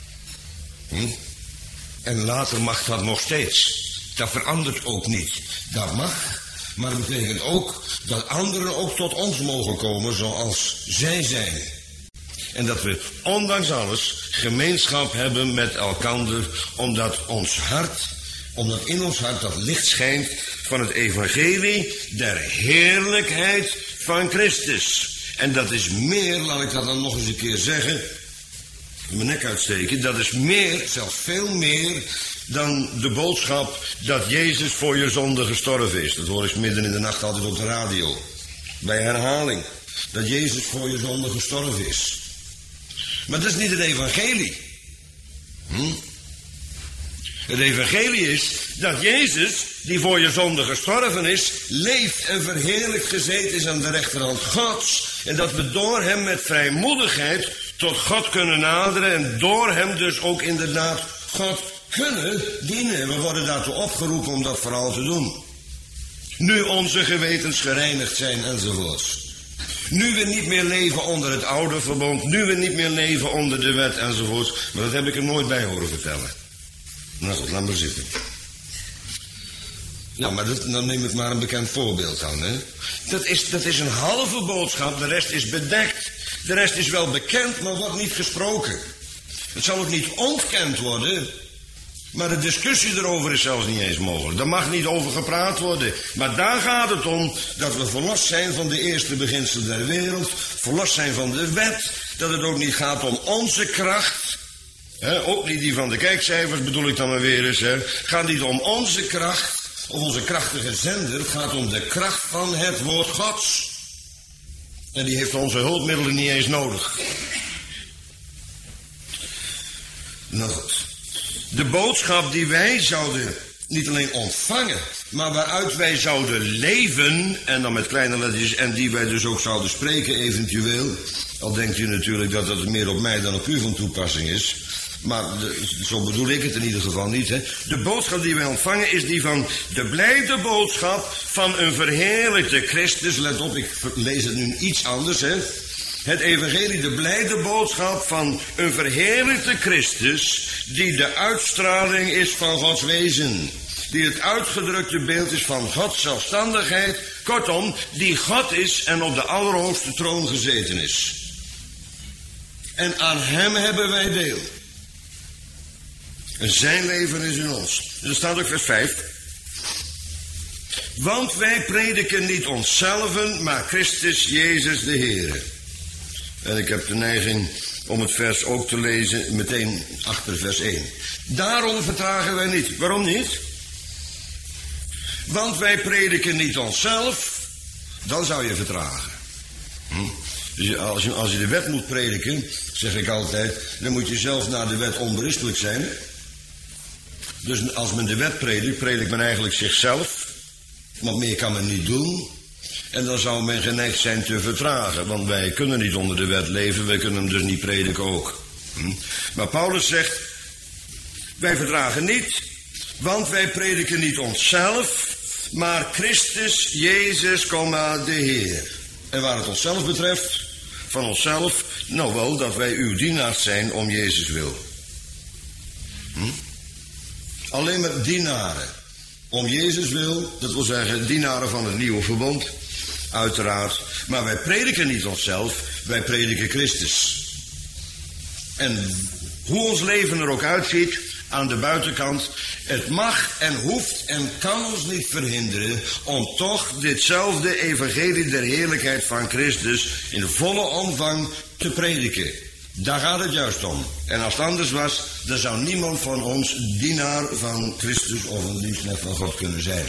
En later mag dat nog steeds. Dat verandert ook niet. Dat mag, maar dat betekent ook dat anderen ook tot ons mogen komen zoals zij zijn. En dat we ondanks alles gemeenschap hebben met elkander, omdat in ons hart dat licht schijnt van het evangelie der heerlijkheid van Christus. En dat is meer, laat ik dat dan nog eens een keer zeggen, mijn nek uitsteken, dat is meer, zelfs veel meer, dan de boodschap dat Jezus voor je zonde gestorven is. Dat hoor ik midden in de nacht altijd op de radio. Bij herhaling. Dat Jezus voor je zonde gestorven is. Maar dat is niet het evangelie. Het evangelie is dat Jezus, die voor je zonde gestorven is, leeft en verheerlijkt gezeten is aan de rechterhand Gods. En dat we door hem met vrijmoedigheid tot God kunnen naderen en door hem dus ook inderdaad God kunnen dienen. We worden daartoe opgeroepen om dat vooral te doen. Nu onze gewetens gereinigd zijn enzovoorts. Nu we niet meer leven onder het oude verbond, nu we niet meer leven onder de wet enzovoorts. Maar dat heb ik er nooit bij horen vertellen. Nou goed, laat maar zitten. Nou, maar dan neem ik maar een bekend voorbeeld aan. Hè? Dat is een halve boodschap, de rest is bedekt. De rest is wel bekend, maar wordt niet gesproken. Het zal ook niet ontkend worden, maar de discussie erover is zelfs niet eens mogelijk. Daar mag niet over gepraat worden. Maar daar gaat het om dat we verlost zijn van de eerste beginselen der wereld, verlost zijn van de wet, dat het ook niet gaat om onze kracht. Ook niet die van de kijkcijfers bedoel ik dan maar weer eens. Het gaat niet om onze kracht of onze krachtige zender. Het gaat om de kracht van het woord Gods. En die heeft onze hulpmiddelen niet eens nodig. Nou goed. De boodschap die wij zouden niet alleen ontvangen, maar waaruit wij zouden leven, en dan met kleine lettertjes, en die wij dus ook zouden spreken eventueel. Al denkt u natuurlijk dat het meer op mij dan op u van toepassing is. Maar zo bedoel ik het in ieder geval niet. Hè. De boodschap die wij ontvangen is die van de blijde boodschap van een verheerlijkte Christus. Let op, ik lees het nu iets anders. Hè. Het evangelie, de blijde boodschap van een verheerlijkte Christus, die de uitstraling is van Gods wezen. Die het uitgedrukte beeld is van Gods zelfstandigheid. Kortom, die God is en op de allerhoogste troon gezeten is. En aan hem hebben wij deel. En zijn leven is in ons. Er staat ook vers 5. Want wij prediken niet onszelven, maar Christus Jezus de Heer. En ik heb de neiging om het vers ook te lezen meteen achter vers 1. Daarom vertragen wij niet. Waarom niet? Want wij prediken niet onszelf, dan zou je vertragen. Dus als je de wet moet prediken, zeg ik altijd, dan moet je zelf naar de wet onberispelijk zijn. Dus als men de wet predikt men eigenlijk zichzelf. Want meer kan men niet doen. En dan zou men geneigd zijn te vertragen. Want wij kunnen niet onder de wet leven, wij kunnen hem dus niet prediken ook. Maar Paulus zegt, wij vertragen niet, want wij prediken niet onszelf, maar Christus, Jezus, de Heer. En waar het onszelf betreft, van onszelf, nou wel, dat wij uw dienaars zijn om Jezus wil. Alleen maar dienaren. Om Jezus wil, dat wil zeggen dienaren van het nieuwe verbond, uiteraard. Maar wij prediken niet onszelf, wij prediken Christus. En hoe ons leven er ook uitziet, aan de buitenkant, het mag en hoeft en kan ons niet verhinderen om toch ditzelfde evangelie der heerlijkheid van Christus in volle omvang te prediken. Daar gaat het juist om. En als het anders was, dan zou niemand van ons dienaar van Christus of een dienstknecht van God kunnen zijn.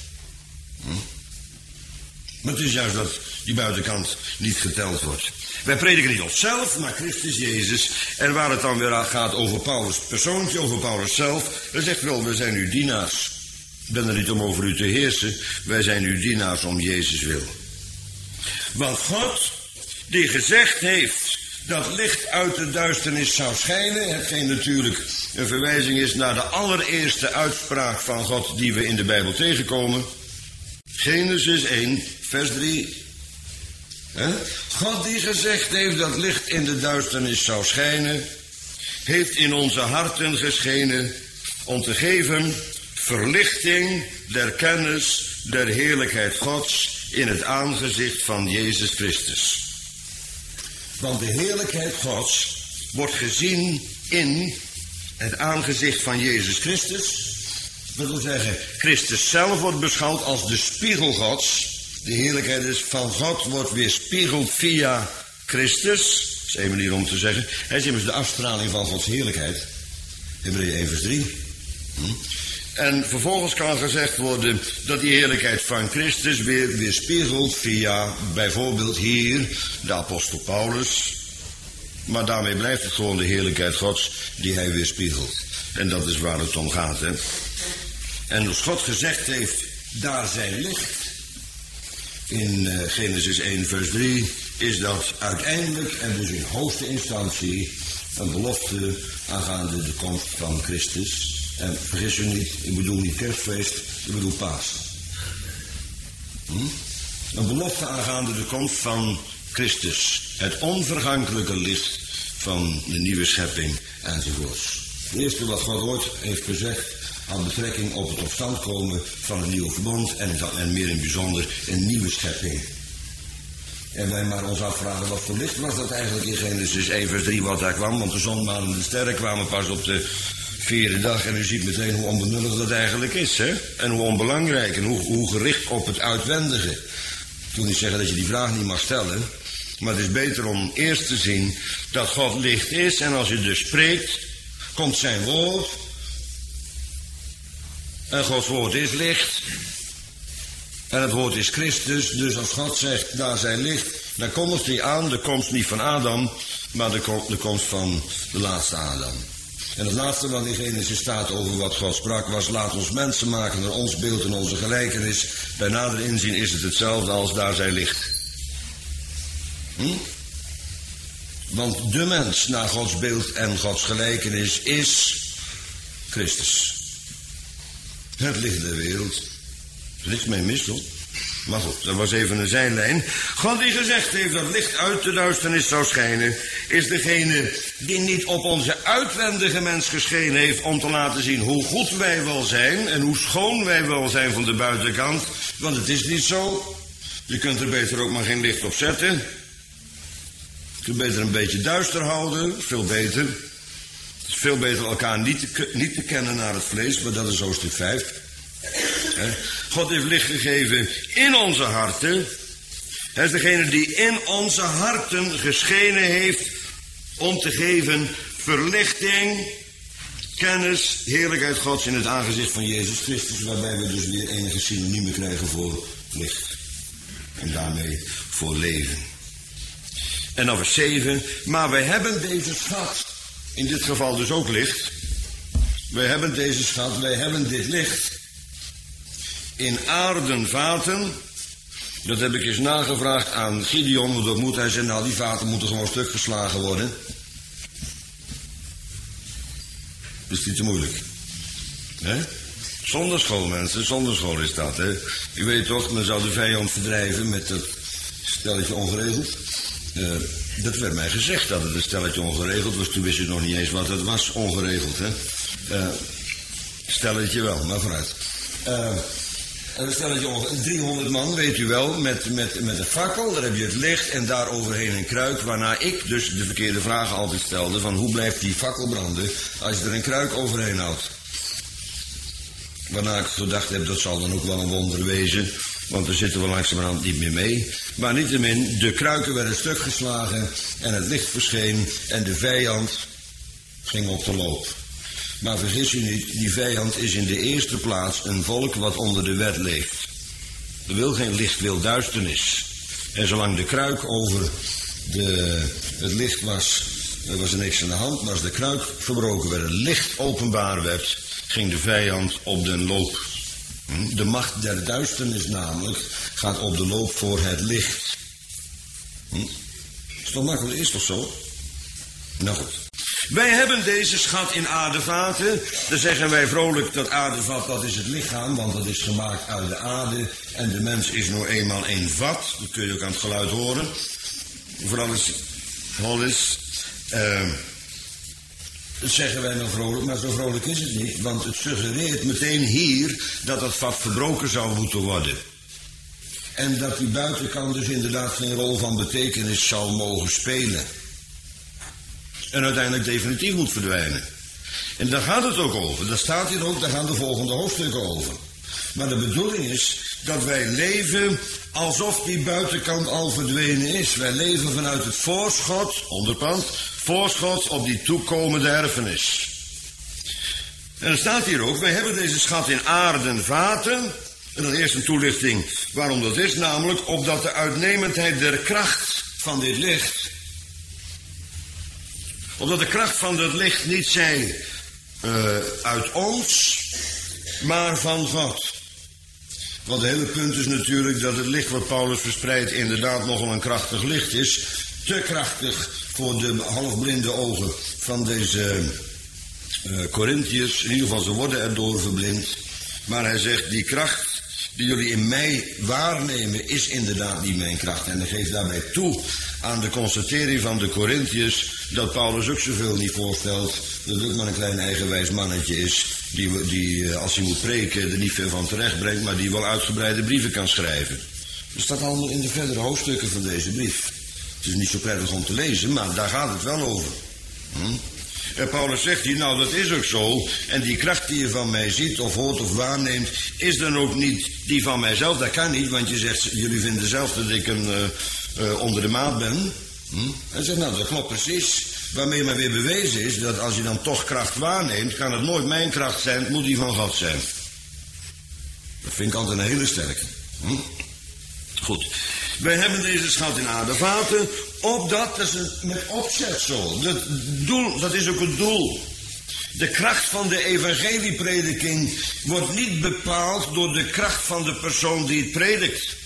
Maar het is juist dat die buitenkant niet geteld wordt. Wij prediken niet onszelf, maar Christus Jezus. En waar het dan weer gaat over Paulus' persoontje, over Paulus zelf, dan zegt wel, we zijn uw dienaars. Ik ben er niet om over u te heersen, wij zijn uw dienaars om Jezus wil. Want God, die gezegd heeft dat licht uit de duisternis zou schijnen, hetgeen natuurlijk een verwijzing is naar de allereerste uitspraak van God die we in de Bijbel tegenkomen. Genesis 1, vers 3. God die gezegd heeft dat licht in de duisternis zou schijnen, heeft in onze harten geschenen om te geven verlichting der kennis der heerlijkheid Gods in het aangezicht van Jezus Christus. Want de heerlijkheid Gods wordt gezien in het aangezicht van Jezus Christus. Dat wil zeggen, Christus zelf wordt beschouwd als de spiegel Gods. De heerlijkheid van God wordt weerspiegeld via Christus. Dat is één manier om te zeggen. Hij is immers de afstraling van Gods heerlijkheid. Hebreeën 1 vers 3. En vervolgens kan gezegd worden dat die heerlijkheid van Christus weer weerspiegelt via bijvoorbeeld hier de apostel Paulus. Maar daarmee blijft het gewoon de heerlijkheid Gods die hij weerspiegelt. En dat is waar het om gaat. Hè? En als God gezegd heeft, daar zij licht, in Genesis 1 vers 3, is dat uiteindelijk en dus in hoogste instantie een belofte aangaande de komst van Christus. En vergis u niet, ik bedoel niet kerstfeest, ik bedoel Pasen. Een belofte aangaande de komst van Christus. Het onvergankelijke licht van de nieuwe schepping enzovoorts. Het eerste wat God ooit heeft gezegd had betrekking op het tot stand komen van het nieuwe verbond en meer in bijzonder een nieuwe schepping. En wij maar ons afvragen wat voor licht was dat eigenlijk in Genesis 1 vers 3 wat daar kwam, want de zon, maan en de sterren kwamen pas op de vierde dag en u ziet meteen hoe onbenullig dat eigenlijk is, hè? En hoe onbelangrijk en hoe gericht op het uitwendige. Ik wil niet zeggen dat je die vraag niet mag stellen, maar het is beter om eerst te zien dat God licht is en als je dus spreekt, komt zijn woord en Gods woord is licht en het woord is Christus, dus als God zegt daar zij licht, dan kondigt hij aan de komst niet van Adam, maar de komst van de laatste Adam. En het laatste wat in Genesis staat over wat God sprak was, laat ons mensen maken naar ons beeld en onze gelijkenis. Bij nader inzien is het hetzelfde als daar zij licht. Want de mens naar Gods beeld en Gods gelijkenis is Christus. Het licht der wereld. Er ligt mij mis, hoor. Maar goed, dat was even een zijlijn. God die gezegd heeft dat licht uit de duisternis zou schijnen, is degene die niet op onze uitwendige mens geschenen heeft om te laten zien hoe goed wij wel zijn en hoe schoon wij wel zijn van de buitenkant. Want het is niet zo. Je kunt er beter ook maar geen licht op zetten. Je kunt beter een beetje duister houden, veel beter. Het is veel beter elkaar niet te kennen naar het vlees, maar dat is hoofdstuk 5. God heeft licht gegeven in onze harten. Hij is degene die in onze harten geschenen heeft om te geven verlichting, kennis, heerlijkheid Gods in het aangezicht van Jezus Christus, waarbij we dus weer enige synoniemen krijgen voor licht en daarmee voor leven. En dan vers 7. Maar wij hebben deze schat, in dit geval dus ook licht. Wij hebben deze schat, wij hebben dit licht in aarden vaten. Dat heb ik eens nagevraagd aan Gideon, want dat moet hij zeggen, nou die vaten moeten gewoon stuk geslagen worden. Dat is niet te moeilijk. Hè? Zonder school, mensen, zonder school is dat. Hè? U weet toch, men zou de vijand verdrijven met dat stelletje ongeregeld. Dat werd mij gezegd dat het een stelletje ongeregeld was. Toen wist ik nog niet eens wat het was, ongeregeld. Hè? Stelletje wel, maar vooruit. Een stelletje 300 man, weet u wel, met een fakkel, daar heb je het licht en daar overheen een kruik, waarna ik dus de verkeerde vraag altijd stelde van hoe blijft die fakkel branden als je er een kruik overheen houdt. Waarna ik gedacht heb, dat zal dan ook wel een wonder wezen, want er zitten we langzamerhand niet meer mee. Maar niettemin, de kruiken werden stuk geslagen en het licht verscheen en de vijand ging op de loop. Maar vergis u niet, die vijand is in de eerste plaats een volk wat onder de wet leeft. Er wil geen licht, wil duisternis. En zolang de kruik over het licht was er niks aan de hand. Maar als de kruik verbroken werd, het licht openbaar werd, ging de vijand op den loop. De macht der duisternis namelijk gaat op de loop voor het licht. Is toch makkelijk, is toch zo? Nou goed. Wij hebben deze schat in aardevaten. Dan zeggen wij vrolijk dat aardevat, dat is het lichaam, want dat is gemaakt uit de aarde. En de mens is nou eenmaal één vat. Dat kun je ook aan het geluid horen. Vooral is Hollis. Dat zeggen wij nou vrolijk, maar zo vrolijk is het niet. Want het suggereert meteen hier dat dat vat verbroken zou moeten worden. En dat die buitenkant dus inderdaad geen rol van betekenis zal mogen spelen. En uiteindelijk definitief moet verdwijnen. En daar gaat het ook over. Dat staat hier ook, daar gaan de volgende hoofdstukken over. Maar de bedoeling is dat wij leven alsof die buitenkant al verdwenen is. Wij leven vanuit het voorschot, onderpand, voorschot op die toekomende erfenis. En er staat hier ook, wij hebben deze schat in aarden vaten. En dan eerst een toelichting waarom dat is, namelijk opdat de uitnemendheid der kracht van dit licht, opdat de kracht van dat licht niet zij uit ons, maar van God. Want het hele punt is natuurlijk dat het licht wat Paulus verspreidt inderdaad nogal een krachtig licht is. Te krachtig voor de halfblinde ogen van deze Corinthiërs. In ieder geval, ze worden erdoor verblind. Maar hij zegt, die kracht die jullie in mij waarnemen is inderdaad niet mijn kracht. En hij geeft daarbij toe aan de constatering van de Corinthiërs dat Paulus ook zoveel niet voorstelt. Dat het ook maar een klein eigenwijs mannetje is die als hij moet preken er niet veel van terecht brengt, maar die wel uitgebreide brieven kan schrijven. Dat staat allemaal in de verdere hoofdstukken van deze brief. Het is niet zo prettig om te lezen, maar daar gaat het wel over. En Paulus zegt hier, nou dat is ook zo. En die kracht die je van mij ziet of hoort of waarneemt, is dan ook niet die van mijzelf. Dat kan niet, want je zegt, jullie vinden zelf dat ik onder de maat ben. Hij zegt, nou dat klopt precies. Waarmee maar weer bewezen is dat als je dan toch kracht waarneemt, kan het nooit mijn kracht zijn, het moet die van God zijn. Dat vind ik altijd een hele sterke. Goed. Wij hebben deze schat in aardevaten, opdat, dat is met opzet zo. Dat is ook het doel. De kracht van de evangelieprediking wordt niet bepaald door de kracht van de persoon die het predikt.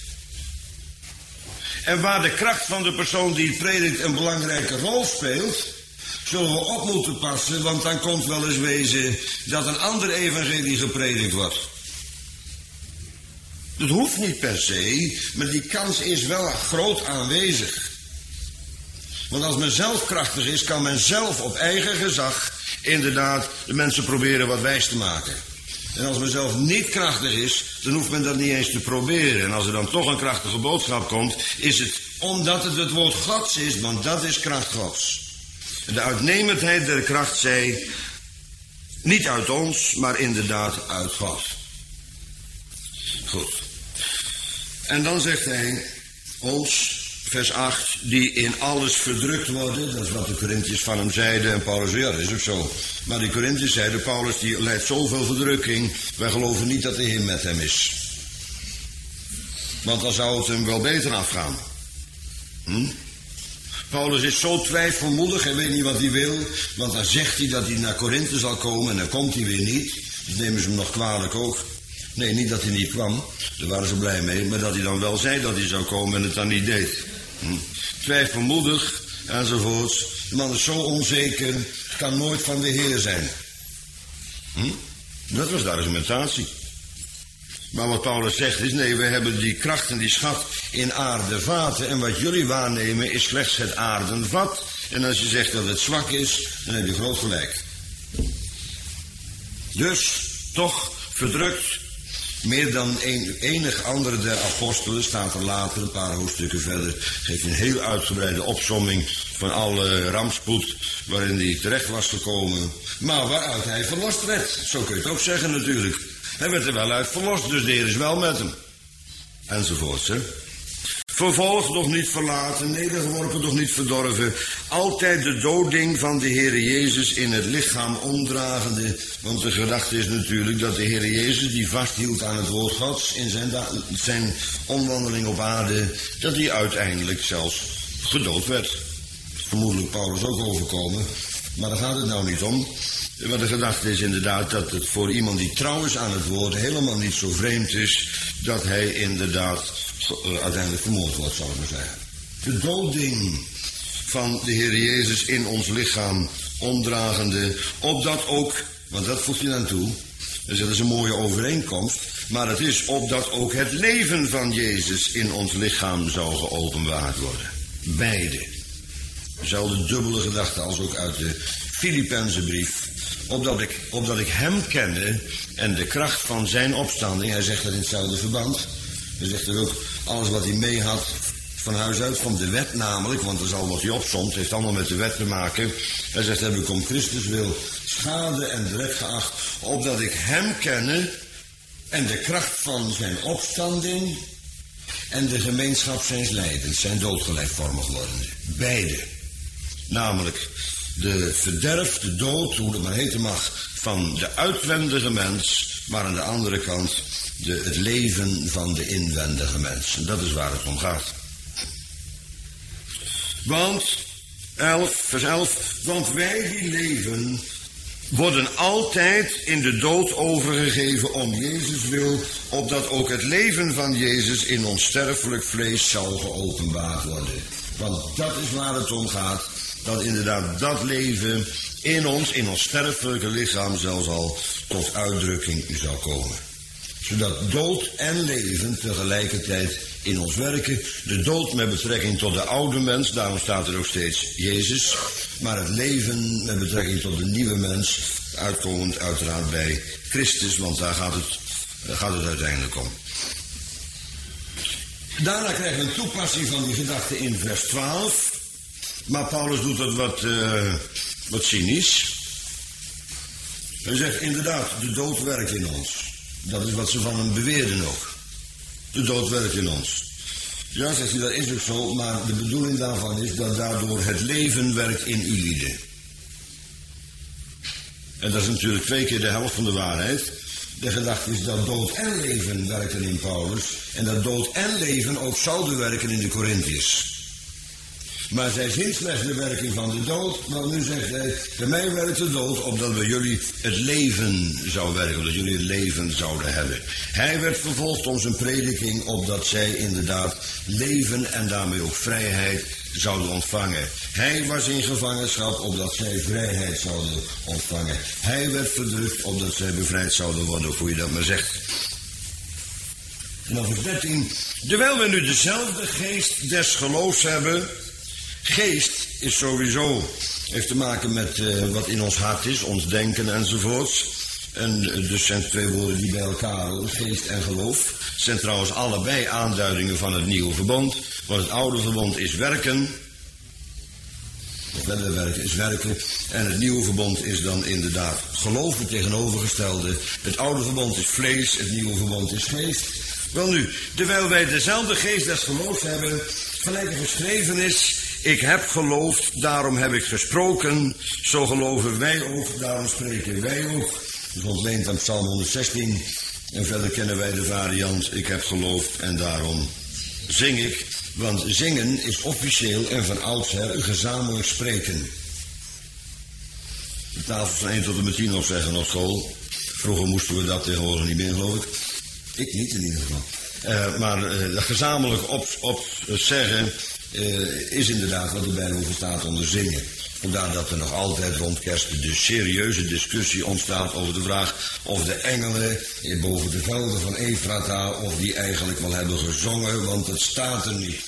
En waar de kracht van de persoon die het predikt een belangrijke rol speelt, zullen we op moeten passen, want dan komt wel eens wezen dat een ander evangelie gepredikt wordt. Dat hoeft niet per se, maar die kans is wel groot aanwezig. Want als men zelf krachtig is, kan men zelf op eigen gezag inderdaad de mensen proberen wat wijs te maken. En als men zelf niet krachtig is, dan hoeft men dat niet eens te proberen. En als er dan toch een krachtige boodschap komt, is het omdat het het woord Gods is, want dat is kracht Gods. De uitnemendheid der kracht zij niet uit ons, maar inderdaad uit God. Goed. En dan zegt hij, ons, vers 8, die in alles verdrukt worden. Dat is wat de Corinthiërs van hem zeiden. En Paulus zei, ja, dat is ook zo. Maar die Corinthiërs zeiden, Paulus die leidt zoveel verdrukking, wij geloven niet dat de Heer met hem is. Want dan zou het hem wel beter afgaan. Paulus is zo twijfelmoedig, hij weet niet wat hij wil, want dan zegt hij dat hij naar Korinthe zal komen en dan komt hij weer niet. Dus nemen ze hem nog kwalijk ook. Nee, niet dat hij niet kwam, daar waren ze blij mee, maar dat hij dan wel zei dat hij zou komen en het dan niet deed. Twijfelmoedig enzovoorts. De man is zo onzeker, kan nooit van de Heer zijn. Dat was de argumentatie. Maar wat Paulus zegt is, nee, we hebben die kracht en die schat in aardevaten. En wat jullie waarnemen is slechts het aardenvat. En als je zegt dat het zwak is, dan heb je groot gelijk. Dus, toch verdrukt, meer dan enig andere der apostelen, staat er later, een paar hoofdstukken verder, geeft een heel uitgebreide opsomming van alle rampspoed waarin hij terecht was gekomen. Maar waaruit hij verlost werd, zo kun je het ook zeggen natuurlijk. Hij werd er wel uit verlost, dus de Heer is wel met hem. Enzovoorts, hè. Vervolgd, doch niet verlaten, nedergeworpen, doch niet verdorven. Altijd de doding van de Heere Jezus in het lichaam omdragende. Want de gedachte is natuurlijk dat de Heere Jezus, die vasthield aan het woord Gods in zijn omwandeling op aarde, dat hij uiteindelijk zelfs gedood werd. Vermoedelijk Paulus ook overkomen, maar daar gaat het nou niet om. Maar de gedachte is inderdaad dat het voor iemand die trouw is aan het woord helemaal niet zo vreemd is dat hij inderdaad uiteindelijk vermoord wordt, zou ik maar zeggen. De doding van de Heer Jezus in ons lichaam omdragende, opdat ook, want dat voegt hij aan toe, dus dat is een mooie overeenkomst, maar het is opdat ook het leven van Jezus in ons lichaam zou geopenbaard worden. Beide. Dezelfde dubbele gedachte als ook uit de Filippenzenbrief. Opdat ik hem kende en de kracht van zijn opstanding, hij zegt dat in hetzelfde verband. Hij zegt er ook, alles wat hij mee had van huis uit, van de wet namelijk, want dat is al wat hij opsomt, heeft allemaal met de wet te maken. Hij zegt, heb ik om Christus wil schade en dread geacht, opdat ik hem kenne en de kracht van zijn opstanding en de gemeenschap zijns lijdens, zijn doodgelijkvormig wordende. Beide. Namelijk de verderf, de dood, hoe het maar heten mag, van de uitwendige mens, maar aan de andere kant het leven van de inwendige mens. En dat is waar het om gaat. Want, vers 11, want wij die leven worden altijd in de dood overgegeven om Jezus wil, opdat ook het leven van Jezus in ons sterfelijk vlees zal geopenbaard worden. Want dat is waar het om gaat, dat inderdaad dat leven in ons sterfelijke lichaam zelfs al tot uitdrukking zal komen. Zodat dood en leven tegelijkertijd in ons werken. De dood met betrekking tot de oude mens, daarom staat er ook steeds Jezus. Maar het leven met betrekking tot de nieuwe mens, uitkomend uiteraard bij Christus, want daar gaat het uiteindelijk om. Daarna krijgen we een toepassing van die gedachte in vers 12. Maar Paulus doet dat wat cynisch. Hij zegt inderdaad, de dood werkt in ons. Dat is wat ze van hem beweerden ook. De dood werkt in ons. Ja, zegt hij, dat is ook zo, maar de bedoeling daarvan is dat daardoor het leven werkt in ulieden. En dat is natuurlijk 2 keer de helft van de waarheid. De gedachte is dat dood en leven werken in Paulus. En dat dood en leven ook zouden werken in de Corinthiërs. Maar zij zien slechts de werking van de dood. Maar nu zegt hij, bij mij werkt de dood opdat bij jullie het leven zou werken. Opdat jullie het leven zouden hebben. Hij werd vervolgd om zijn prediking opdat zij inderdaad leven en daarmee ook vrijheid zouden ontvangen. Hij was in gevangenschap opdat zij vrijheid zouden ontvangen. Hij werd verdrukt opdat zij bevrijd zouden worden, of hoe je dat maar zegt. En dan vers 13. Terwijl we nu dezelfde geest des geloofs hebben. Geest is sowieso, heeft te maken met wat in ons hart is, ons denken enzovoorts. En dus zijn 2 woorden die bij elkaar horen, geest en geloof. Het zijn trouwens allebei aanduidingen van het nieuwe verbond. Want het oude verbond is werken. Het verder werken is werken. En het nieuwe verbond is dan inderdaad geloof, het tegenovergestelde. Het oude verbond is vlees, het nieuwe verbond is geest. Wel nu, terwijl wij dezelfde geest des geloofs hebben, gelijk er geschreven is, ik heb geloofd, daarom heb ik gesproken, zo geloven wij ook, daarom spreken wij ook. Dat is ontleend aan Psalm 116 en verder kennen wij de variant, ik heb geloofd en daarom zing ik, want zingen is officieel en van oudsher gezamenlijk spreken. De tafels van 1 tot en met 10 opzeggen op school. Vroeger moesten we dat, tegenwoordig niet meer, geloof ik. Ik niet in ieder geval. Maar gezamenlijk opzeggen is inderdaad wat de Bijbel verstaat onder zingen. Vandaar dat er nog altijd rond kerst de serieuze discussie ontstaat over de vraag of de engelen boven de velden van Efrata, of die eigenlijk wel hebben gezongen, want het staat er niet.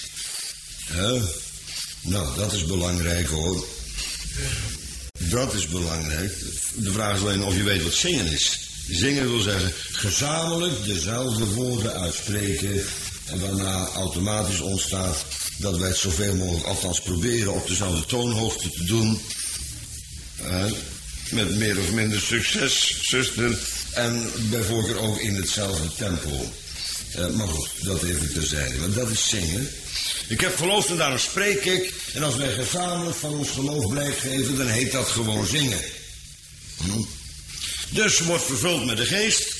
Nou, dat is belangrijk hoor. Dat is belangrijk. De vraag is alleen of je weet wat zingen is. Zingen wil zeggen gezamenlijk dezelfde woorden uitspreken, en waarna automatisch ontstaat dat wij het zoveel mogelijk, althans proberen, op dezelfde toonhoogte te doen. Met meer of minder succes, zuster. En bij voorkeur ook in hetzelfde tempo. Maar goed, dat even terzijde. Want dat is zingen. Ik heb geloof en daarom spreek ik. En als wij gezamenlijk van ons geloof blijk geven, dan heet dat gewoon zingen. Dus wordt vervuld met de geest.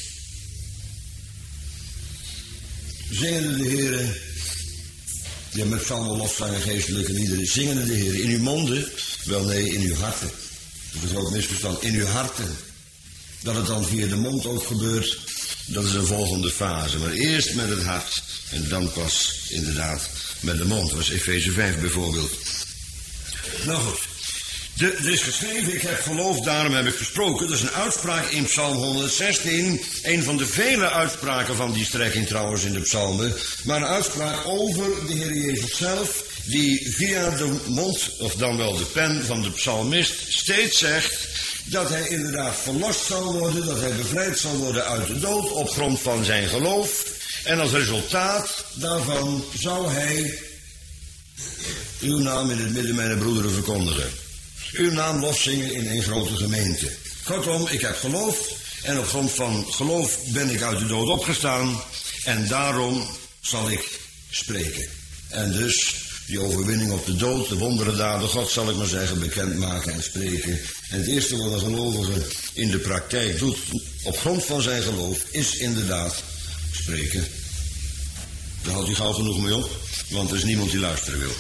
Zingende de Heeren. Ja, met psalmen, lofzangen, geestelijke liederen. Zingende de Heeren. In uw monden? Wel nee, in uw harten. Dat is een groot misverstand. In uw harten. Dat het dan via de mond ook gebeurt, dat is een volgende fase. Maar eerst met het hart. En dan pas inderdaad met de mond. Dat was Efeze 5 bijvoorbeeld. Nou goed. Er is geschreven, ik heb geloof, daarom heb ik gesproken. Dat is een uitspraak in Psalm 116. Een van de vele uitspraken van die strekking trouwens in de psalmen. Maar een uitspraak over de Heer Jezus zelf, die via de mond, of dan wel de pen van de psalmist, steeds zegt dat hij inderdaad verlost zal worden, dat hij bevrijd zal worden uit de dood op grond van zijn geloof. En als resultaat daarvan zou hij uw naam in het midden mijner broederen verkondigen. Uw naam lofzingen in een grote gemeente. Kortom, ik heb geloof en op grond van geloof ben ik uit de dood opgestaan en daarom zal ik spreken. En dus die overwinning op de dood, de wonderendaden God zal ik maar zeggen, bekendmaken en spreken. En het eerste wat een gelovige in de praktijk doet op grond van zijn geloof is inderdaad spreken. Daar houdt hij gauw genoeg mee op, want er is niemand die luisteren wil.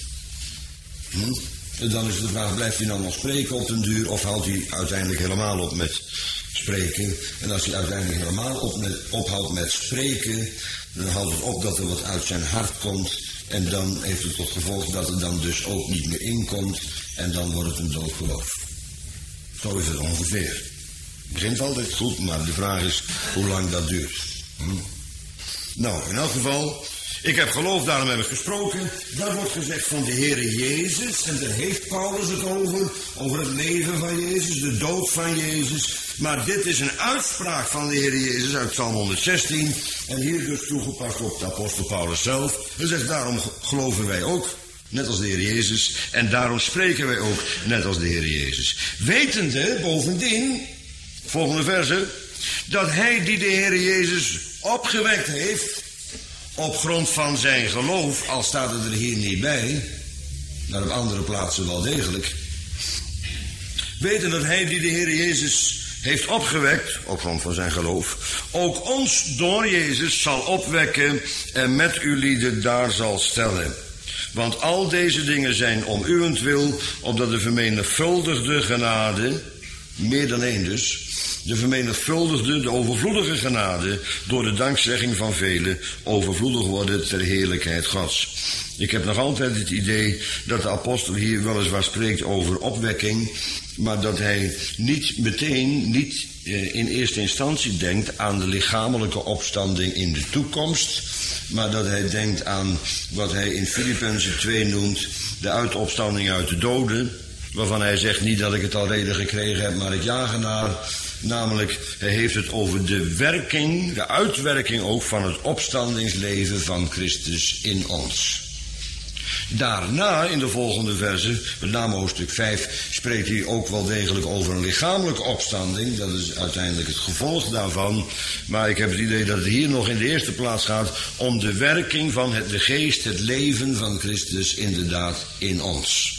En dan is de vraag, blijft hij dan nog spreken op den duur of houdt hij uiteindelijk helemaal op met spreken? En als hij uiteindelijk helemaal ophoudt met spreken, dan houdt het op dat er wat uit zijn hart komt. En dan heeft het tot gevolg dat er dan dus ook niet meer inkomt. En dan wordt het een dood geloof. Zo is het ongeveer. Het begint altijd goed, maar de vraag is hoe lang dat duurt. Nou, in elk geval, ik heb geloof, daarom heb ik gesproken. Dat wordt gezegd van de Heere Jezus. En daar heeft Paulus het over het leven van Jezus, de dood van Jezus. Maar dit is een uitspraak van de Heere Jezus uit Psalm 116. En hier dus toegepast op de apostel Paulus zelf. Hij zegt, daarom geloven wij ook, net als de Heer Jezus. En daarom spreken wij ook, net als de Heer Jezus. Wetende, bovendien, volgende verse, dat hij die de Heer Jezus opgewekt heeft, op grond van zijn geloof, al staat het er hier niet bij, maar op andere plaatsen wel degelijk. Weten dat hij die de Heer Jezus heeft opgewekt, op grond van zijn geloof, ook ons door Jezus zal opwekken en met uw lieden daar zal stellen. Want al deze dingen zijn om uwentwil, opdat de vermenigvuldigde genade, meer dan één dus, de vermenigvuldigde, de overvloedige genade, door de dankzegging van velen, overvloedig worden ter heerlijkheid Gods. Ik heb nog altijd het idee dat de apostel hier weliswaar spreekt over opwekking, maar dat hij niet in eerste instantie denkt aan de lichamelijke opstanding in de toekomst, maar dat hij denkt aan wat hij in Filippenzen 2 noemt, de uitopstanding uit de doden, waarvan hij zegt niet dat ik het al reden gekregen heb, maar ik jaag ernaar. Namelijk, hij heeft het over de werking, de uitwerking ook van het opstandingsleven van Christus in ons. Daarna, in de volgende verse, met name hoofdstuk 5, spreekt hij ook wel degelijk over een lichamelijke opstanding. Dat is uiteindelijk het gevolg daarvan. Maar ik heb het idee dat het hier nog in de eerste plaats gaat om de werking van de geest, het leven van Christus inderdaad in ons.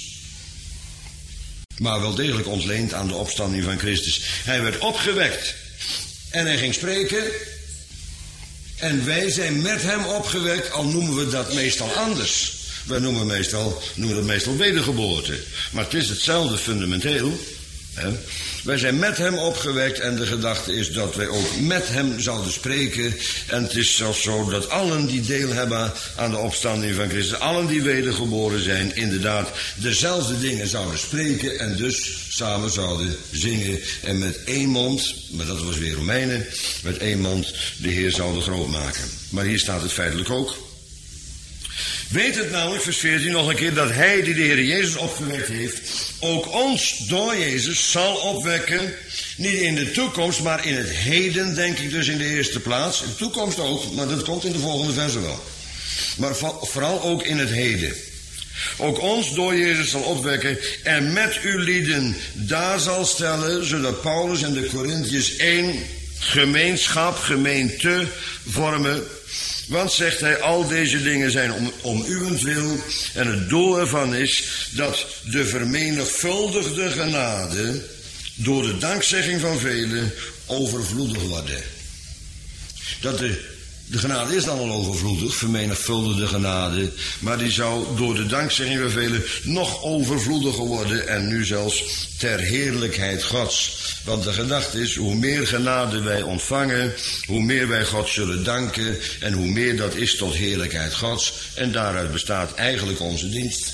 Maar wel degelijk ontleend aan de opstanding van Christus. Hij werd opgewekt en hij ging spreken. En wij zijn met hem opgewekt, al noemen we dat meestal anders. Wij noemen dat meestal wedergeboorte. Maar het is hetzelfde fundamenteel. Hè? Wij zijn met hem opgewekt en de gedachte is dat wij ook met hem zouden spreken. En het is zelfs zo dat allen die deel hebben aan de opstanding van Christus, allen die wedergeboren zijn, inderdaad dezelfde dingen zouden spreken en dus samen zouden zingen en met één mond, maar dat was weer Romeinen, met één mond de Heer zouden groot maken. Maar hier staat het feitelijk ook. Weet het namelijk, vers 14 nog een keer, dat hij die de Heer Jezus opgewekt heeft, ook ons door Jezus zal opwekken, niet in de toekomst, maar in het heden, denk ik dus in de eerste plaats. In de toekomst ook, maar dat komt in de volgende versen wel. Maar vooral ook in het heden. Ook ons door Jezus zal opwekken en met uw lieden daar zal stellen, zodat Paulus en de Corinthiërs één gemeenschap, gemeente vormen. Want, zegt hij, al deze dingen zijn om uwentwil. En het doel ervan is dat de vermenigvuldigde genade door de dankzegging van velen overvloedig worden. Dat de genade is dan al overvloedig, vermenigvuldigde genade. Maar die zou door de dankzegging van velen nog overvloediger worden. En nu zelfs ter heerlijkheid Gods. Want de gedachte is, hoe meer genade wij ontvangen, hoe meer wij God zullen danken en hoe meer dat is tot heerlijkheid Gods. En daaruit bestaat eigenlijk onze dienst.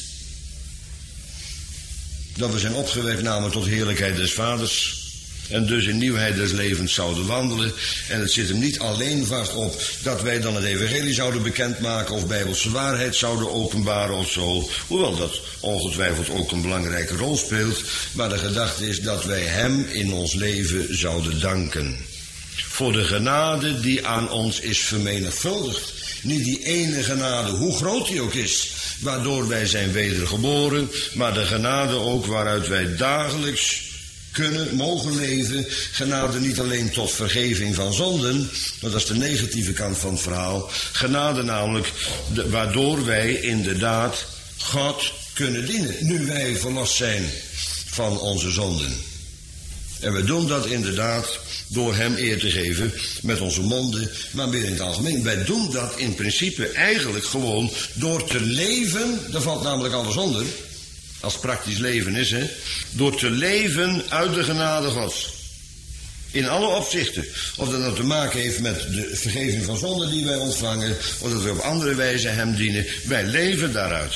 Dat we zijn opgewekt namelijk tot heerlijkheid des Vaders en dus in nieuwheid des levens zouden wandelen. En het zit hem niet alleen vast op dat wij dan het evangelie zouden bekendmaken of bijbelse waarheid zouden openbaren of zo. Hoewel dat ongetwijfeld ook een belangrijke rol speelt. Maar de gedachte is dat wij hem in ons leven zouden danken. Voor de genade die aan ons is vermenigvuldigd. Niet die ene genade, hoe groot die ook is, waardoor wij zijn wedergeboren. Maar de genade ook waaruit wij dagelijks mogen leven. Genade niet alleen tot vergeving van zonden, want dat is de negatieve kant van het verhaal. Genade namelijk, waardoor wij inderdaad God kunnen dienen, nu wij verlost zijn van onze zonden. En we doen dat inderdaad door hem eer te geven met onze monden, maar meer in het algemeen. Wij doen dat in principe eigenlijk gewoon door te leven, daar valt namelijk alles onder, als praktisch leven is, hè, door te leven uit de genade Gods. In alle opzichten. Of dat nou te maken heeft met de vergeving van zonden die wij ontvangen, of dat we op andere wijze hem dienen. Wij leven daaruit.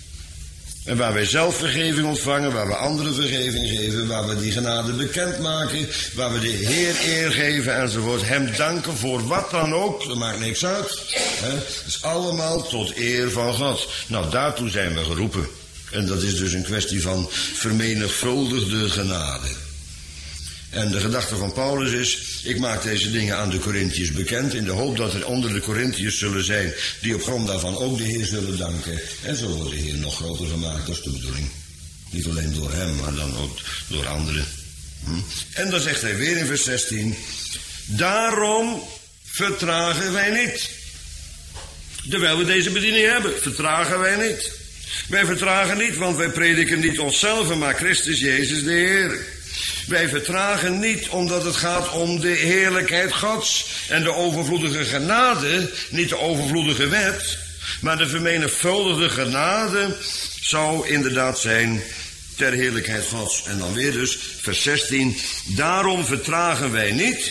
En waar wij zelf vergeving ontvangen, waar we anderen vergeving geven, waar we die genade bekendmaken, waar we de Heer eer geven enzovoort. Hem danken voor wat dan ook, dat maakt niks uit. Hè. Het is allemaal tot eer van God. Nou, daartoe zijn we geroepen. En dat is dus een kwestie van vermenigvuldigde genade. En de gedachte van Paulus is, ik maak deze dingen aan de Corinthiërs bekend, in de hoop dat er onder de Corinthiërs zullen zijn die op grond daarvan ook de Heer zullen danken. En zo wordt de Heer nog groter gemaakt, dat is de bedoeling. Niet alleen door hem, maar dan ook door anderen. En dan zegt hij weer in vers 16, daarom vertragen wij niet. Terwijl we deze bediening hebben, vertragen wij niet. Wij vertragen niet, want wij prediken niet onszelf, maar Christus Jezus de Heer. Wij vertragen niet omdat het gaat om de heerlijkheid Gods en de overvloedige genade, niet de overvloedige wet, maar de vermenigvuldigde genade zou inderdaad zijn ter heerlijkheid Gods. En dan weer dus vers 16, daarom vertragen wij niet,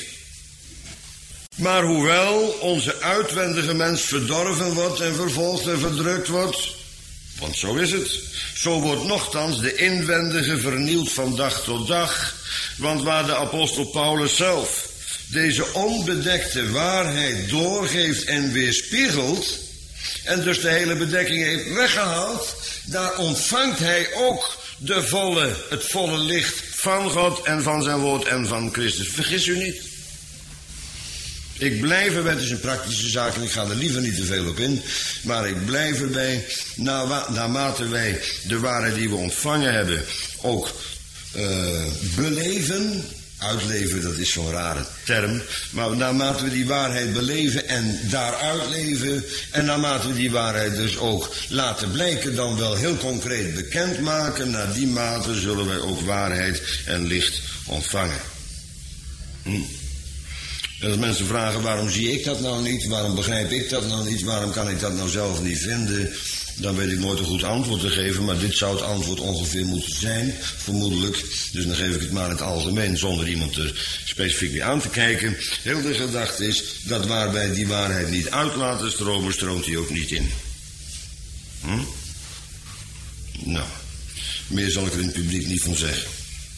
maar hoewel onze uitwendige mens verdorven wordt en vervolgd en verdrukt wordt, want zo is het, zo wordt nochtans de inwendige vernieuwd van dag tot dag. Want waar de apostel Paulus zelf deze onbedekte waarheid doorgeeft en weerspiegelt, en dus de hele bedekking heeft weggehaald, daar ontvangt hij ook het volle licht van God en van zijn woord en van Christus. Vergis u niet. Ik blijf erbij, het is een praktische zaak en ik ga er liever niet te veel op in, maar ik blijf erbij, naarmate wij de waarheid die we ontvangen hebben ook beleven, uitleven, dat is zo'n rare term, maar naarmate we die waarheid beleven en daaruit leven, en naarmate we die waarheid dus ook laten blijken, dan wel heel concreet bekendmaken, naar die mate zullen wij ook waarheid en licht ontvangen. En als mensen vragen, waarom zie ik dat nou niet? Waarom begrijp ik dat nou niet? Waarom kan ik dat nou zelf niet vinden? Dan weet ik nooit een goed antwoord te geven, maar dit zou het antwoord ongeveer moeten zijn, vermoedelijk. Dus dan geef ik het maar in het algemeen, zonder iemand er specifiek weer aan te kijken. Heel de gedachte is, dat waar wij die waarheid niet uit laten stromen, stroomt die ook niet in. Nou, meer zal ik er in het publiek niet van zeggen.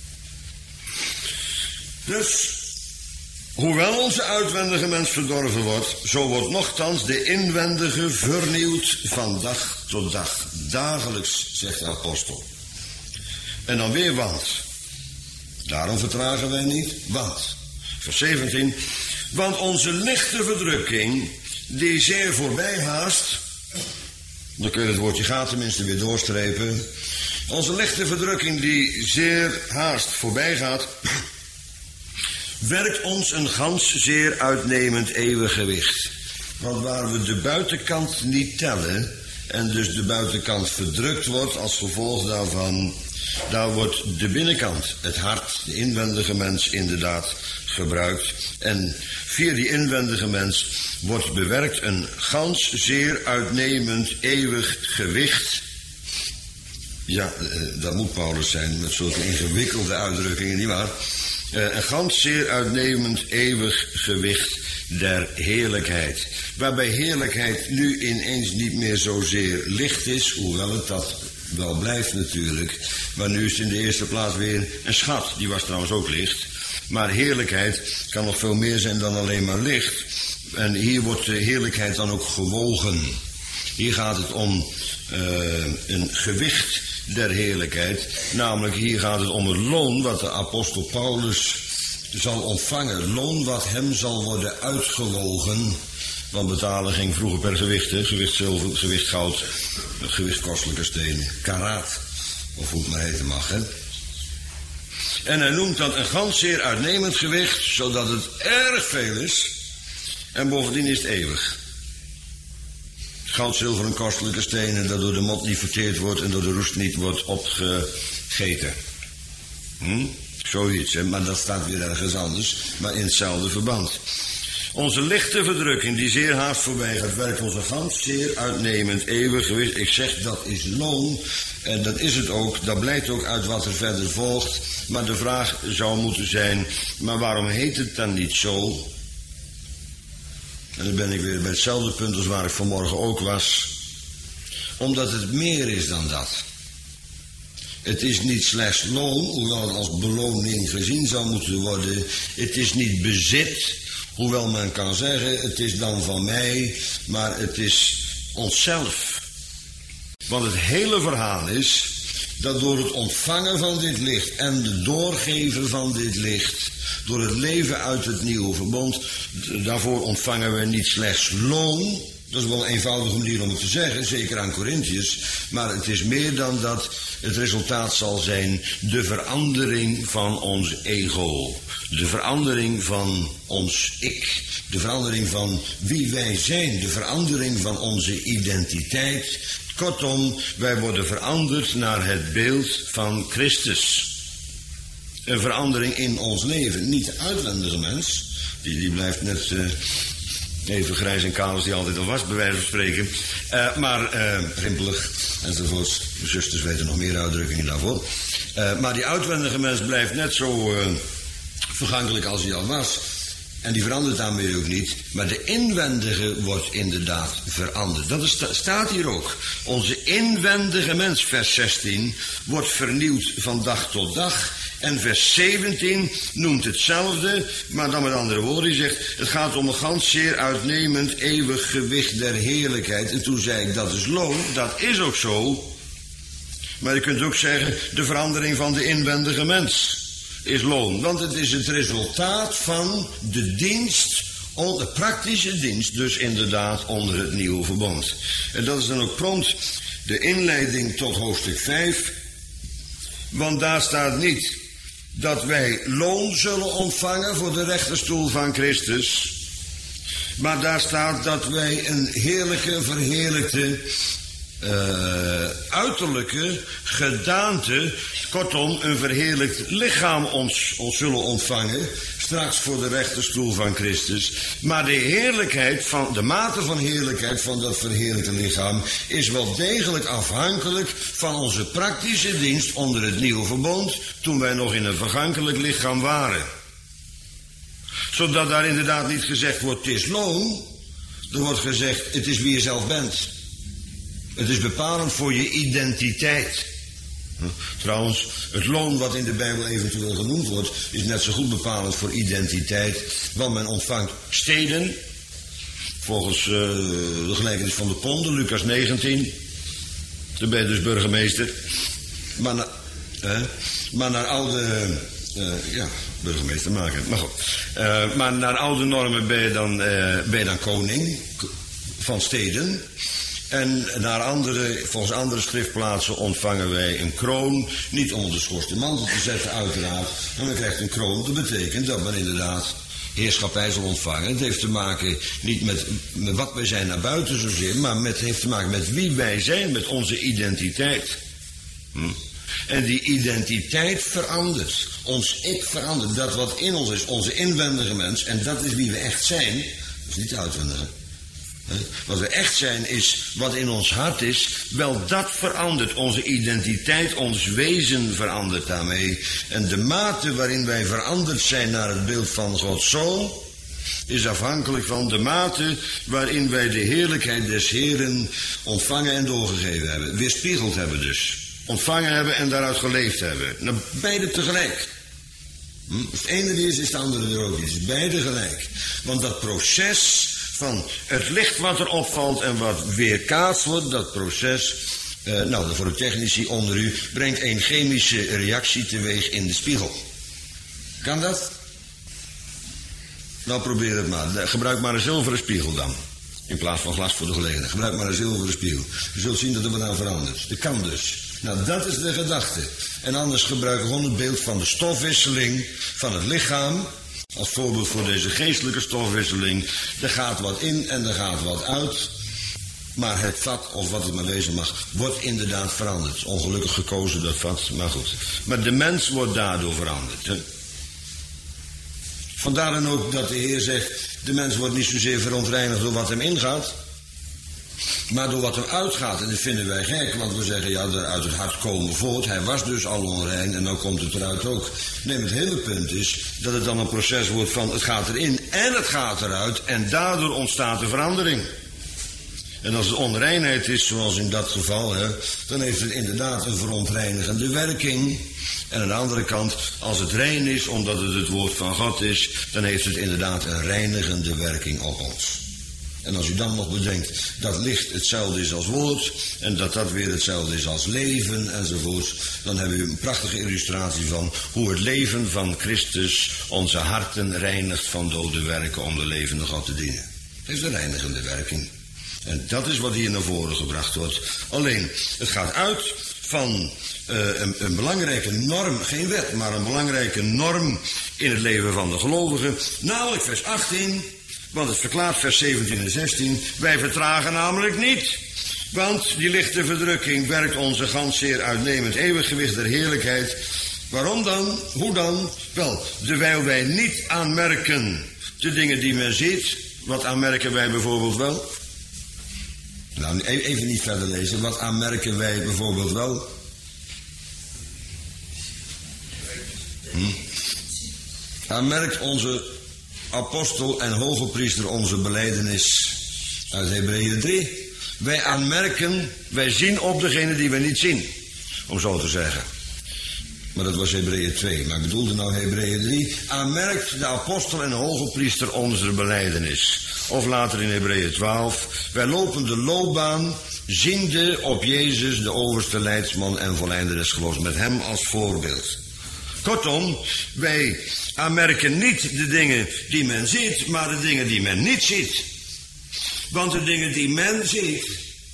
Dus, hoewel onze uitwendige mens verdorven wordt, zo wordt nochtans de inwendige vernieuwd van dag tot dag. Dagelijks, zegt de apostel. En dan weer want. Daarom vertragen wij niet, want. Vers 17. Want onze lichte verdrukking, die zeer voorbij haast. Dan kun je het woordje gaat tenminste weer doorstrepen. Onze lichte verdrukking die zeer haast voorbij gaat, werkt ons een gans zeer uitnemend eeuwig gewicht. Want waar we de buitenkant niet tellen, en dus de buitenkant verdrukt wordt als gevolg daarvan, daar wordt de binnenkant, het hart, de inwendige mens inderdaad gebruikt. En via die inwendige mens wordt bewerkt een gans zeer uitnemend eeuwig gewicht. Ja, dat moet Paulus zijn met zulke ingewikkelde uitdrukkingen, nietwaar? Een gans zeer uitnemend eeuwig gewicht der heerlijkheid. Waarbij heerlijkheid nu ineens niet meer zozeer licht is, hoewel het dat wel blijft natuurlijk. Maar nu is het in de eerste plaats weer een schat, die was trouwens ook licht. Maar heerlijkheid kan nog veel meer zijn dan alleen maar licht. En hier wordt de heerlijkheid dan ook gewogen. Hier gaat het om een gewicht der heerlijkheid. Namelijk hier gaat het om het loon wat de apostel Paulus zal ontvangen. Loon wat hem zal worden uitgewogen. Want betalen ging vroeger per gewicht. Hè? Gewicht zilver, gewicht goud, gewicht kostelijke stenen. Karaat, of hoe het maar heten mag. Hè? En hij noemt dat een gans zeer uitnemend gewicht, zodat het erg veel is. En bovendien is het eeuwig. Goud, zilver en kostelijke stenen, dat door de mot niet verteerd wordt en door de roest niet wordt opgegeten. Zoiets, hè? Maar dat staat weer ergens anders, maar in hetzelfde verband. Onze lichte verdrukking, die zeer haast voorbij gaat, werkt onze gans zeer uitnemend eeuwig gewicht. Ik zeg, dat is loon, en dat is het ook, dat blijkt ook uit wat er verder volgt. Maar de vraag zou moeten zijn, maar waarom heet het dan niet zo? En dan ben ik weer bij hetzelfde punt als waar ik vanmorgen ook was. Omdat het meer is dan dat. Het is niet slechts loon, hoewel het als beloning gezien zou moeten worden. Het is niet bezit, hoewel men kan zeggen, het is dan van mij, maar het is onszelf. Want het hele verhaal is dat door het ontvangen van dit licht en het doorgeven van dit licht, door het leven uit het nieuwe verbond, daarvoor ontvangen we niet slechts loon. Dat is wel een eenvoudige manier om het te zeggen, zeker aan Corinthiërs. Maar het is meer dan dat. Het resultaat zal zijn de verandering van ons ego. De verandering van ons ik. De verandering van wie wij zijn. De verandering van onze identiteit. Kortom, wij worden veranderd naar het beeld van Christus. Een verandering in ons leven. Niet de uitwendige mens. Die blijft net even grijs en kaal als die altijd al was, bij wijze van spreken. Maar rimpelig enzovoorts. De zusters weten nog meer uitdrukkingen daarvoor. Maar die uitwendige mens blijft net zo vergankelijk als hij al was. En die verandert daarmee ook niet. Maar de inwendige wordt inderdaad veranderd. Dat staat hier ook. Onze inwendige mens, vers 16, wordt vernieuwd van dag tot dag. En vers 17 noemt hetzelfde, maar dan met andere woorden. Hij zegt, het gaat om een gans zeer uitnemend eeuwig gewicht der heerlijkheid. En toen zei ik, dat is loon. Dat is ook zo. Maar je kunt ook zeggen, de verandering van de inwendige mens is loon. Want het is het resultaat van de dienst, de praktische dienst, dus inderdaad onder het nieuwe verbond. En dat is dan ook prompt de inleiding tot hoofdstuk 5. Want daar staat niet dat wij loon zullen ontvangen voor de rechterstoel van Christus. Maar daar staat dat wij een heerlijke, verheerlijkte uiterlijke gedaante, kortom een verheerlijkt lichaam ons zullen ontvangen, straks voor de rechterstoel van Christus. Maar de heerlijkheid de mate van heerlijkheid van dat verheerlijkte lichaam is wel degelijk afhankelijk van onze praktische dienst onder het nieuwe verbond, toen wij nog in een vergankelijk lichaam waren. Zodat daar inderdaad niet gezegd wordt, het is loon. Er wordt gezegd, het is wie je zelf bent. Het is bepalend voor je identiteit. Trouwens, het loon wat in de Bijbel eventueel genoemd wordt, is net zo goed bepalend voor identiteit. Want men ontvangt steden, volgens de gelijkenis van de ponden, Lucas 19. Dan ben je dus burgemeester. Maar naar oude... burgemeester maken. Maar goed. Maar naar oude normen ben je dan koning van steden. En volgens andere schriftplaatsen ontvangen wij een kroon. Niet onder de schorste mantel te zetten, uiteraard. Maar men krijgt een kroon. Dat betekent dat men inderdaad heerschappij zal ontvangen. Het heeft te maken niet met wat wij zijn naar buiten zozeer, maar het heeft te maken met wie wij zijn, met onze identiteit. En die identiteit verandert. Ons ik verandert. Dat wat in ons is, onze inwendige mens, en dat is wie we echt zijn. Dat is niet de uitwendige. Wat we echt zijn is wat in ons hart is. Wel, dat verandert. Onze identiteit, ons wezen verandert daarmee. En de mate waarin wij veranderd zijn naar het beeld van Gods Zoon is afhankelijk van de mate waarin wij de heerlijkheid des Heeren ontvangen en doorgegeven hebben. Weerspiegeld hebben dus. Ontvangen hebben en daaruit geleefd hebben. Nou, beide tegelijk. Als het ene er is het andere er ook is. Beide gelijk. Want dat proces van het licht wat er opvalt en wat weerkaatst wordt, dat proces, voor de technici onder u, brengt een chemische reactie teweeg in de spiegel. Kan dat? Nou, probeer het maar. Gebruik maar een zilveren spiegel dan. In plaats van glas voor de gelegenheid. Gebruik maar een zilveren spiegel. Je zult zien dat er wat aan verandert. Dat kan dus. Nou, dat is de gedachte. En anders gebruiken we gewoon het beeld van de stofwisseling van het lichaam. Als voorbeeld voor deze geestelijke stofwisseling. Er gaat wat in en er gaat wat uit. Maar het vat, of wat het maar wezen mag, wordt inderdaad veranderd. Ongelukkig gekozen dat vat, maar goed. Maar de mens wordt daardoor veranderd. Hè? Vandaar dan ook dat de Heer zegt, de mens wordt niet zozeer verontreinigd door wat hem ingaat, maar door wat hem uitgaat. En dat vinden wij gek, want we zeggen, ja, uit het hart komen voort. Hij was dus al onrein en dan komt het eruit ook. Nee, het hele punt is dat het dan een proces wordt van het gaat erin en het gaat eruit. En daardoor ontstaat de verandering. En als het onreinheid is, zoals in dat geval, dan heeft het inderdaad een verontreinigende werking. En aan de andere kant, als het rein is, omdat het het woord van God is, dan heeft het inderdaad een reinigende werking op ons. En als u dan nog bedenkt dat licht hetzelfde is als woord, en dat weer hetzelfde is als leven, enzovoort, dan hebben we een prachtige illustratie van hoe het leven van Christus onze harten reinigt van dode werken om de levende God te dienen. Het heeft een reinigende werking. En dat is wat hier naar voren gebracht wordt. Alleen, het gaat uit van een belangrijke norm, geen wet, maar een belangrijke norm in het leven van de gelovigen. Namelijk vers 18, want het verklaart vers 17 en 16. Wij vertragen namelijk niet. Want die lichte verdrukking werkt onze gans zeer uitnemend eeuwiggewicht der heerlijkheid. Waarom dan? Hoe dan? Wel, terwijl wij niet aanmerken de dingen die men ziet. Wat aanmerken wij bijvoorbeeld wel? Nou, even niet verder lezen. Wat aanmerken wij bijvoorbeeld wel? Aanmerkt onze apostel en hoge priester onze belijdenis uit Hebreeën 3. Wij aanmerken, wij zien op degene die wij niet zien. Om zo te zeggen. Maar dat was Hebreeën 2. Maar ik bedoelde nou Hebreeën 3. Aanmerkt de apostel en de hoge priester onze belijdenis. Of later in Hebreeën 12. Wij lopen de loopbaan, ziende op Jezus, de overste leidsman en volleinder des geloofs, met hem als voorbeeld. Kortom, wij aanmerken niet de dingen die men ziet, maar de dingen die men niet ziet. Want de dingen die men ziet,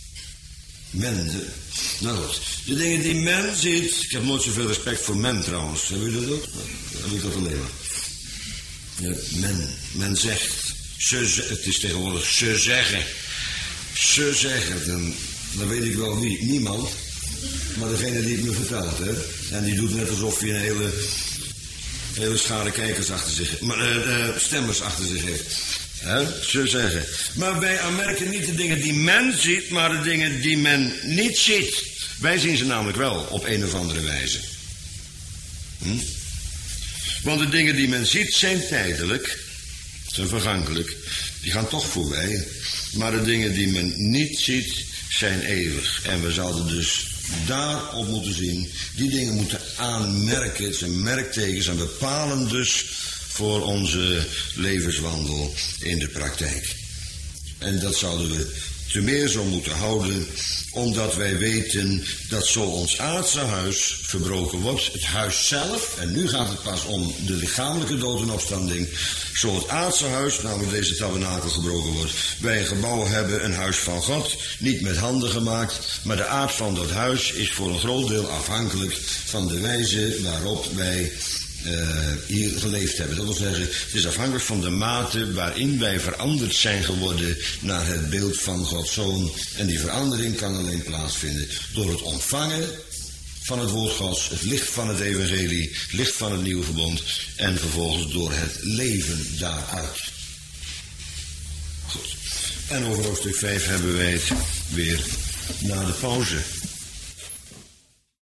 de dingen die men ziet, ik heb nooit zoveel respect voor men trouwens, hebben jullie dat ook? Heb ik dat alleen maar. Ja, men zegt, het is tegenwoordig ze zeggen, dan dan weet ik wel wie. Niemand. Maar degene die het me vertelt, hè. En die doet net alsof hij een hele schare kijkers achter zich... stemmers achter zich heeft. Hè, zo zeggen. Maar wij aanmerken niet de dingen die men ziet, maar de dingen die men niet ziet. Wij zien ze namelijk wel op een of andere wijze. Want de dingen die men ziet zijn tijdelijk, zijn vergankelijk. Die gaan toch voorbij. Maar de dingen die men niet ziet zijn eeuwig. En we zouden dus daarop moeten zien. Die dingen moeten aanmerken. Het zijn merktekens en bepalen dus voor onze levenswandel in de praktijk. En dat zouden we te meer zo moeten houden, omdat wij weten dat zo ons aardse huis verbroken wordt, het huis zelf, en nu gaat het pas om de lichamelijke dood en opstanding, zo het aardse huis, namelijk deze tabernakel, gebroken wordt. Wij een gebouw hebben, een huis van God, niet met handen gemaakt, maar de aard van dat huis is voor een groot deel afhankelijk van de wijze waarop wij hier geleefd hebben. Dat wil zeggen, het is afhankelijk van de mate waarin wij veranderd zijn geworden naar het beeld van Gods Zoon. En die verandering kan alleen plaatsvinden door het ontvangen van het woord Gods, het licht van het evangelie, het licht van het nieuwe verbond en vervolgens door het leven daaruit. Goed. En over hoofdstuk 5 hebben wij het weer na de pauze.